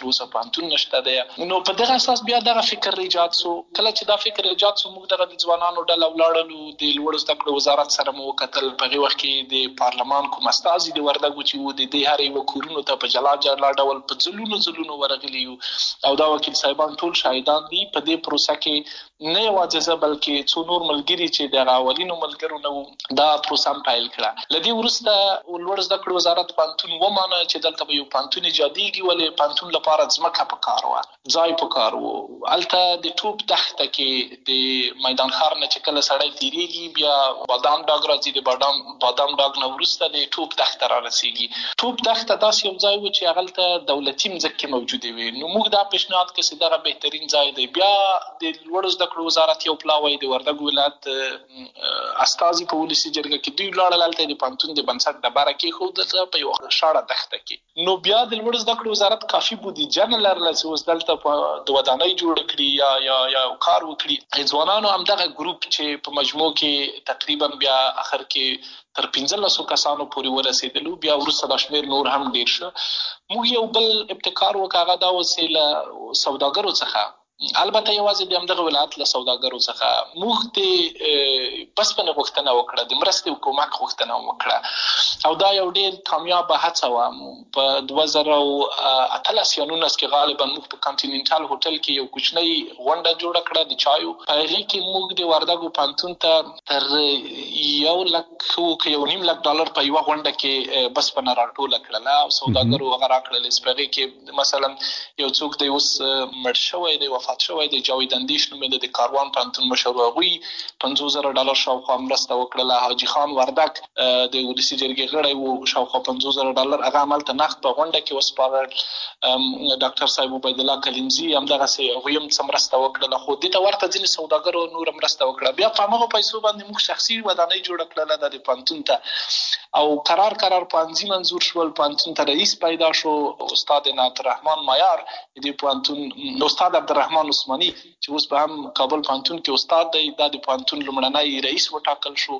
پانتون نشته دی. نو په دغه اساس بیا دغه فکر ایجاد سو. کله چې دا فکر ایجاد سو موږ دغه د ځوانانو ډله ولاړلو د لوړ زده کړو وزارت سره مو کتل. په هغه وخت کې د پارلمان کوم استازي د وردګو چې و د هر یو کورونو ته په جلا ډول په ځلونو ورغلي او دا وکیل صاحبان ټول شاهدان دي. په دې پروسه کې نه یوازې بلکې څو نور ملګري چې د اولینو ملګرو نو دا پروسه پیل کړه. لدی ورسته لوړ زده کړو وزارت پانتون ومانه چې دلته به یو پانتون ایجادېږي ولې پانتون لپاره ځمکه پکار و، ځای پکار و. الته د ټوپ دښته کې د میدان ښار نه چې کله سړی تیریږي بیا بادام ډاګ راځي، د بادام ډاګ نه ورسته د ټوپ دښته را رسیږي. ټوپ دښته داسې یو ځای و چې هغلته دولتي مځکې موجودې وي. نو موږ دا پیشنهاد کړ چې دغه بهترین ځای دی. بیا د لوړ زده کړو وزارت یو پلاوی د وردګو ولایت استازي په ولسي جرګه کې دوی لاړل هلته د پانتون د بنسټ ډبره کېښودله په یوه شاړه دښته کې. نو بیا د لوړ زده کړو وزارت کافي بودیجه نه لرله چې اوس دلته د ودانۍ جوړه کړي یا کار وکړي. ځوانانو همدغه ګروپ چې په مجموع کې تقریبا بیا اخر کې تر 1500 کسانو پورې ورسېدلو. بیا وروسته دا شمېر نور هم ډېر شو. موږ یو بل ابتکار وکړ، هغه دا وسیله سوداګرو څخه، البته یوازې د همدغه ولایت له سوداګرو څخه موږ د بسپنې غوښتنه وکړه، د مرستې او کومک غوښتنه وکړه. او دا یو ډېر کامیابه هڅه وه. په 2018 یا 19 کې غالبا موږ په کانټیننټال هوټل کې یو کوچنۍ غونډه جوړه کړه د چایو. په هغې کې موږ د وردګو پانتون ته تر $1.5 په یوه غونډه کې بسپنه راټوله کړله او سوداګرو هغه راکړله. په هغې کې مثلا یو څوک دی اوس مړ شوی دی، وفات شوی دی، جاوید اندیش نومېده، د کاروان پانتون مشر، هغوی $50,000 شاوخوا مرسته وکړله. حاجي خان وردګ د ولسي جرګې غړی و، شاوخوا $50,000 هغه هملته نقد په غونډه کې وسپارل. ډاکټر صاحب عبید الله کلمزي همدغسې هغوی هم څه مرسته وکړله. خو دې ته ورته ځینې سوداګرو نوره مرسته وکړه. بیا په همغو پیسو باندې موږ شخصي ودانۍ جوړه کړله د پانتون ته او قرار پانځي منظور شول. پانتون ته رئیس پیدا شو، استاد عنایت الرحمن مایار، د پانتون استاد عبدالرحمن عثماني چې اوس به هم کابل پانتون کې استاد دی، دا د پانتون لومړنی رئیس وټاکل شو.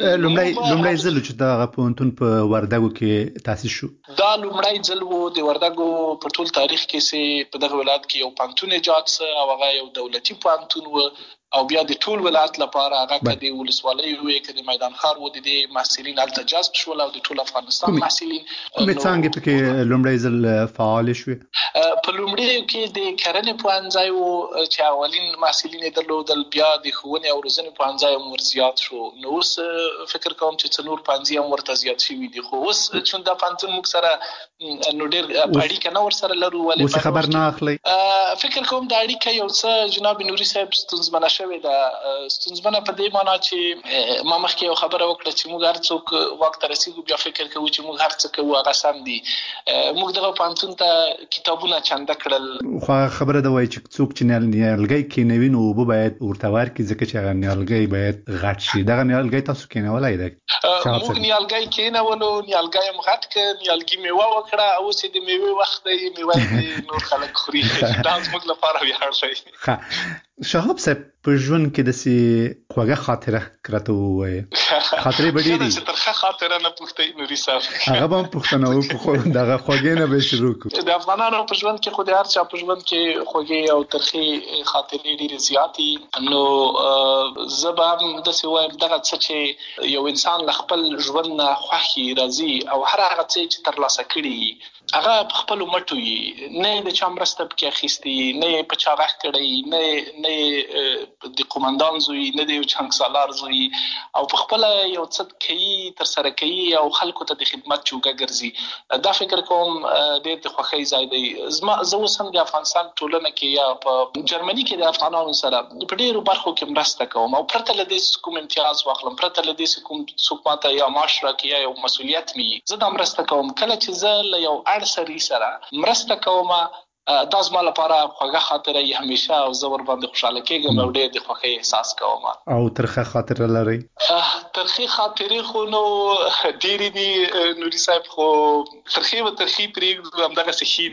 لومړی ځل چې دا پانتون په وردګو کې تاسیس شو، دا لومړی ځل و د وردګو په ټول تاریخ کې چې په دغه ولایت کې یو پانتون ایجاد سه او هغه یو دولتي پانتون و. او بیا د ټول ولایت لپاره هغه که د ولسوالۍ وي که د میدان ښار و، د دې محصلین هلته جذب شول او د ټول افغانستان محصلین. کومې څانګې پکې لومړی ځل فعال شوې؟ په لومړیو کې د کرنې پوهنځی و چې اولین محصلین یې درلودل، بیا د ښوونې او روزنې پوهنځی هم ور زیات شو. نو اوس فکر کوم چې څه نور پوهنځي هم ورته زیات شوي دي. خو اوس چون دا پوهنتون موږ سره نو ډېر اړیکه نه ورسره لرو. ولې خبر نه اخلئ؟ فکر کوم دا اړیکه یو څه جناب نوري صاحب ستونزمنه شوې ده. ستونزمنه په دې معنا چې ما مخکې یو خبره وکړه چې موږ هر څوک واک ته رسېږو بیا فکر کوو چې موږ هر څه کوو هغه سم دي. موږ دغه پوهنتون ته کتابونه چنده کړل. خو خبره ده وایي چې څوک چې نیالګی کېنوي نو اوبه باید ورته ورکړي، ځکه چې هغه نیالګی باید غټ شي. دغه نیالګی تاسو کېنولی دی؟ موږ نیالګی کېنولو، نیالګی هم غټ کړ، نیالګي میوه وکړه. اوس یې د میوې وخت دی، میوه یې نور خلک خوري. دا زموږ لپاره ویاړ دی. شهاب صاحب په ژوند کې داسې خوږه خاطره راته ووایه. خاطرې به ډېرې چې ترخه خاطره نه پوښتئ نوري صاحب، هغه به هم پوښتنه وکړو، دغه خوږې نه به شروع کړو. د افغانانو په ژوند کې خو د هر چا په ژوند کې خوږې او ترخې خاطرې ډېرې زیاتې. نو زه به هم داسې وایم دغه څه چې یو انسان له خپل ژوند نه خوښي راځي او هر هغه څه چې ترلاسه کړي هغه په خپلو مټو یي، نه یې د چا مرسته پکې اخیستې، نه یې په چا غږ کړی، نه یې د قومندان زوی، نه د یو چانګ زوی، او په خپله یو څه کوي، ترسره کوي او خلکو ته د خدمت جوګه ګرځي. دا فکر کوم ډېر د خوښۍ ځای دی. زه اوس هم د افغانستان ټولنه کې یا په جرمني کې د افغانانو سره په ډېرو برخو کې مرسته کوم او پرته له دې کوم امتیاز واخلم، پرته له دې کوم څوک ماته یا معاش راکړي یا یو مسؤلیت مې زه دا مرسته کوم. کله چې زه له یو سړي سره مرسته کوم دا زما لپاره خوږه خاطره یې همیشه او زه ورباندې خوشحاله کېږم او ډېر د خوښۍ احساس کوم. او ترخه خاطره لرئ؟ ترخې خاطرې خو نو ډېرې دي نوري صاحب، خو ترخې به ترخې پرېږدو، همدغسې ښې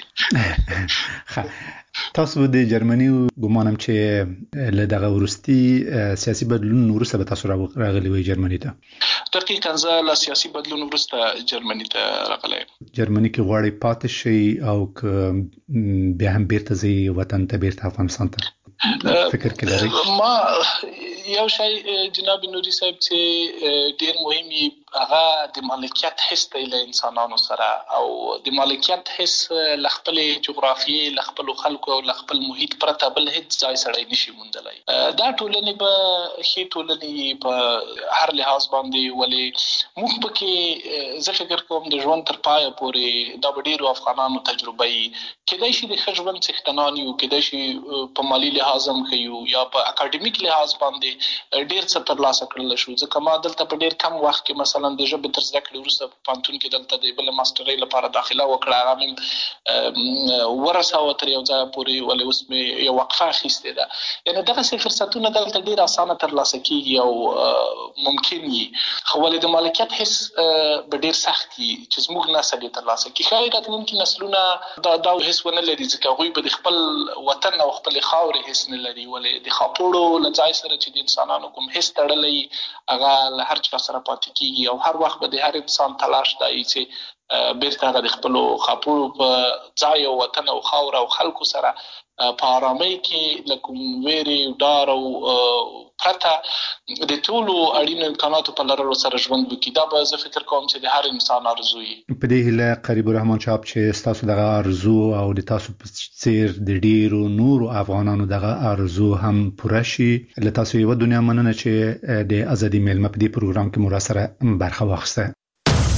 دي. تاسو د جرمني ګمانم چې له دغه وروستي سیاسي بدلون وروسته به تاسو راغلي وئ جرمني ته؟ دقیقاً زه له سیاسي بدلون وروسته جرمني ته راغلی. جرمني کې غواړي پاتې شي او بیا هم بیرته ځي وطن ته، بیرته افغانستان ته؟ فکر کې لري ما یو شی جناب نوري صاحب چې ډیر مهمي هغه د مالکیت حس دی له انسانانو سره، او د مالکیت حس له خپل جغرافیې، له خپل خلکو او له خپل محیط پرته بل هیڅ ځای سړی نشي موندلای. دا ټولنې به ښې ټولنې په هر لحاظ باندې، ولې موږ پکې زه فکر کوم د ژوند تر پایه پورې دا به ډیرو افغانانو تجربه یي، کېدای شي د ښه ژوند څښتنان یو، کېدای شي په مالي لحاظ هم ښه یو یا په اکاډمیک لحاظ باندې ډیر څه ترلاسه کړل شو. ځکه ما دلته په ډیر کم وخت کې مثلا د ژبې تر زده کړې وروسته په پوهنتون کې دلته د بل ماسترۍ لپاره داخله وکړه، هغه مې ورسوه تر یو ځایه پورې، ولې اوس مې یو وقفه اخیستې ده. یعنې دغسې فرصتونه دلته ډېر اسانه ترلاسه کېږي او ممکن وي، خو ولې د مالکیت حس به ډېر سخت وي چې زموږ نسل یې ترلاسه کړي. ښایي راتلونکي نسلونه دا حس ونه لري، ځکه هغوی به د خپل وطن او خپلې خاورې حس نه لري، ولې د خاپوړو له ځای سره چې د انسانانو کوم حس تړلی هغه له هر چا سره پاتې کېږي، او هر وخت به د هر انسان تلاش دی چې بیرته هغه د خپلو خاپوړو په ځای او وطن او خاور او خلکو سره په آرامۍ کې له کوم ویرې، ډار او پرته د ټولو اړینو امکاناتو په لرلو سره ژوند وکړي. دا به زه فکر کوم چې د هر انسان ارزو وي. په دې هیله قریب الرحمن صاحب چې ستاسو دغه ارزو او د تاسو په څیر د ډیرو نورو افغانانو دغه ارزو هم پوره شي. له تاسو یو دنیا مننه چې د ازادي میلمه په دې پروګرام کې مو را سره برخه واخیسته.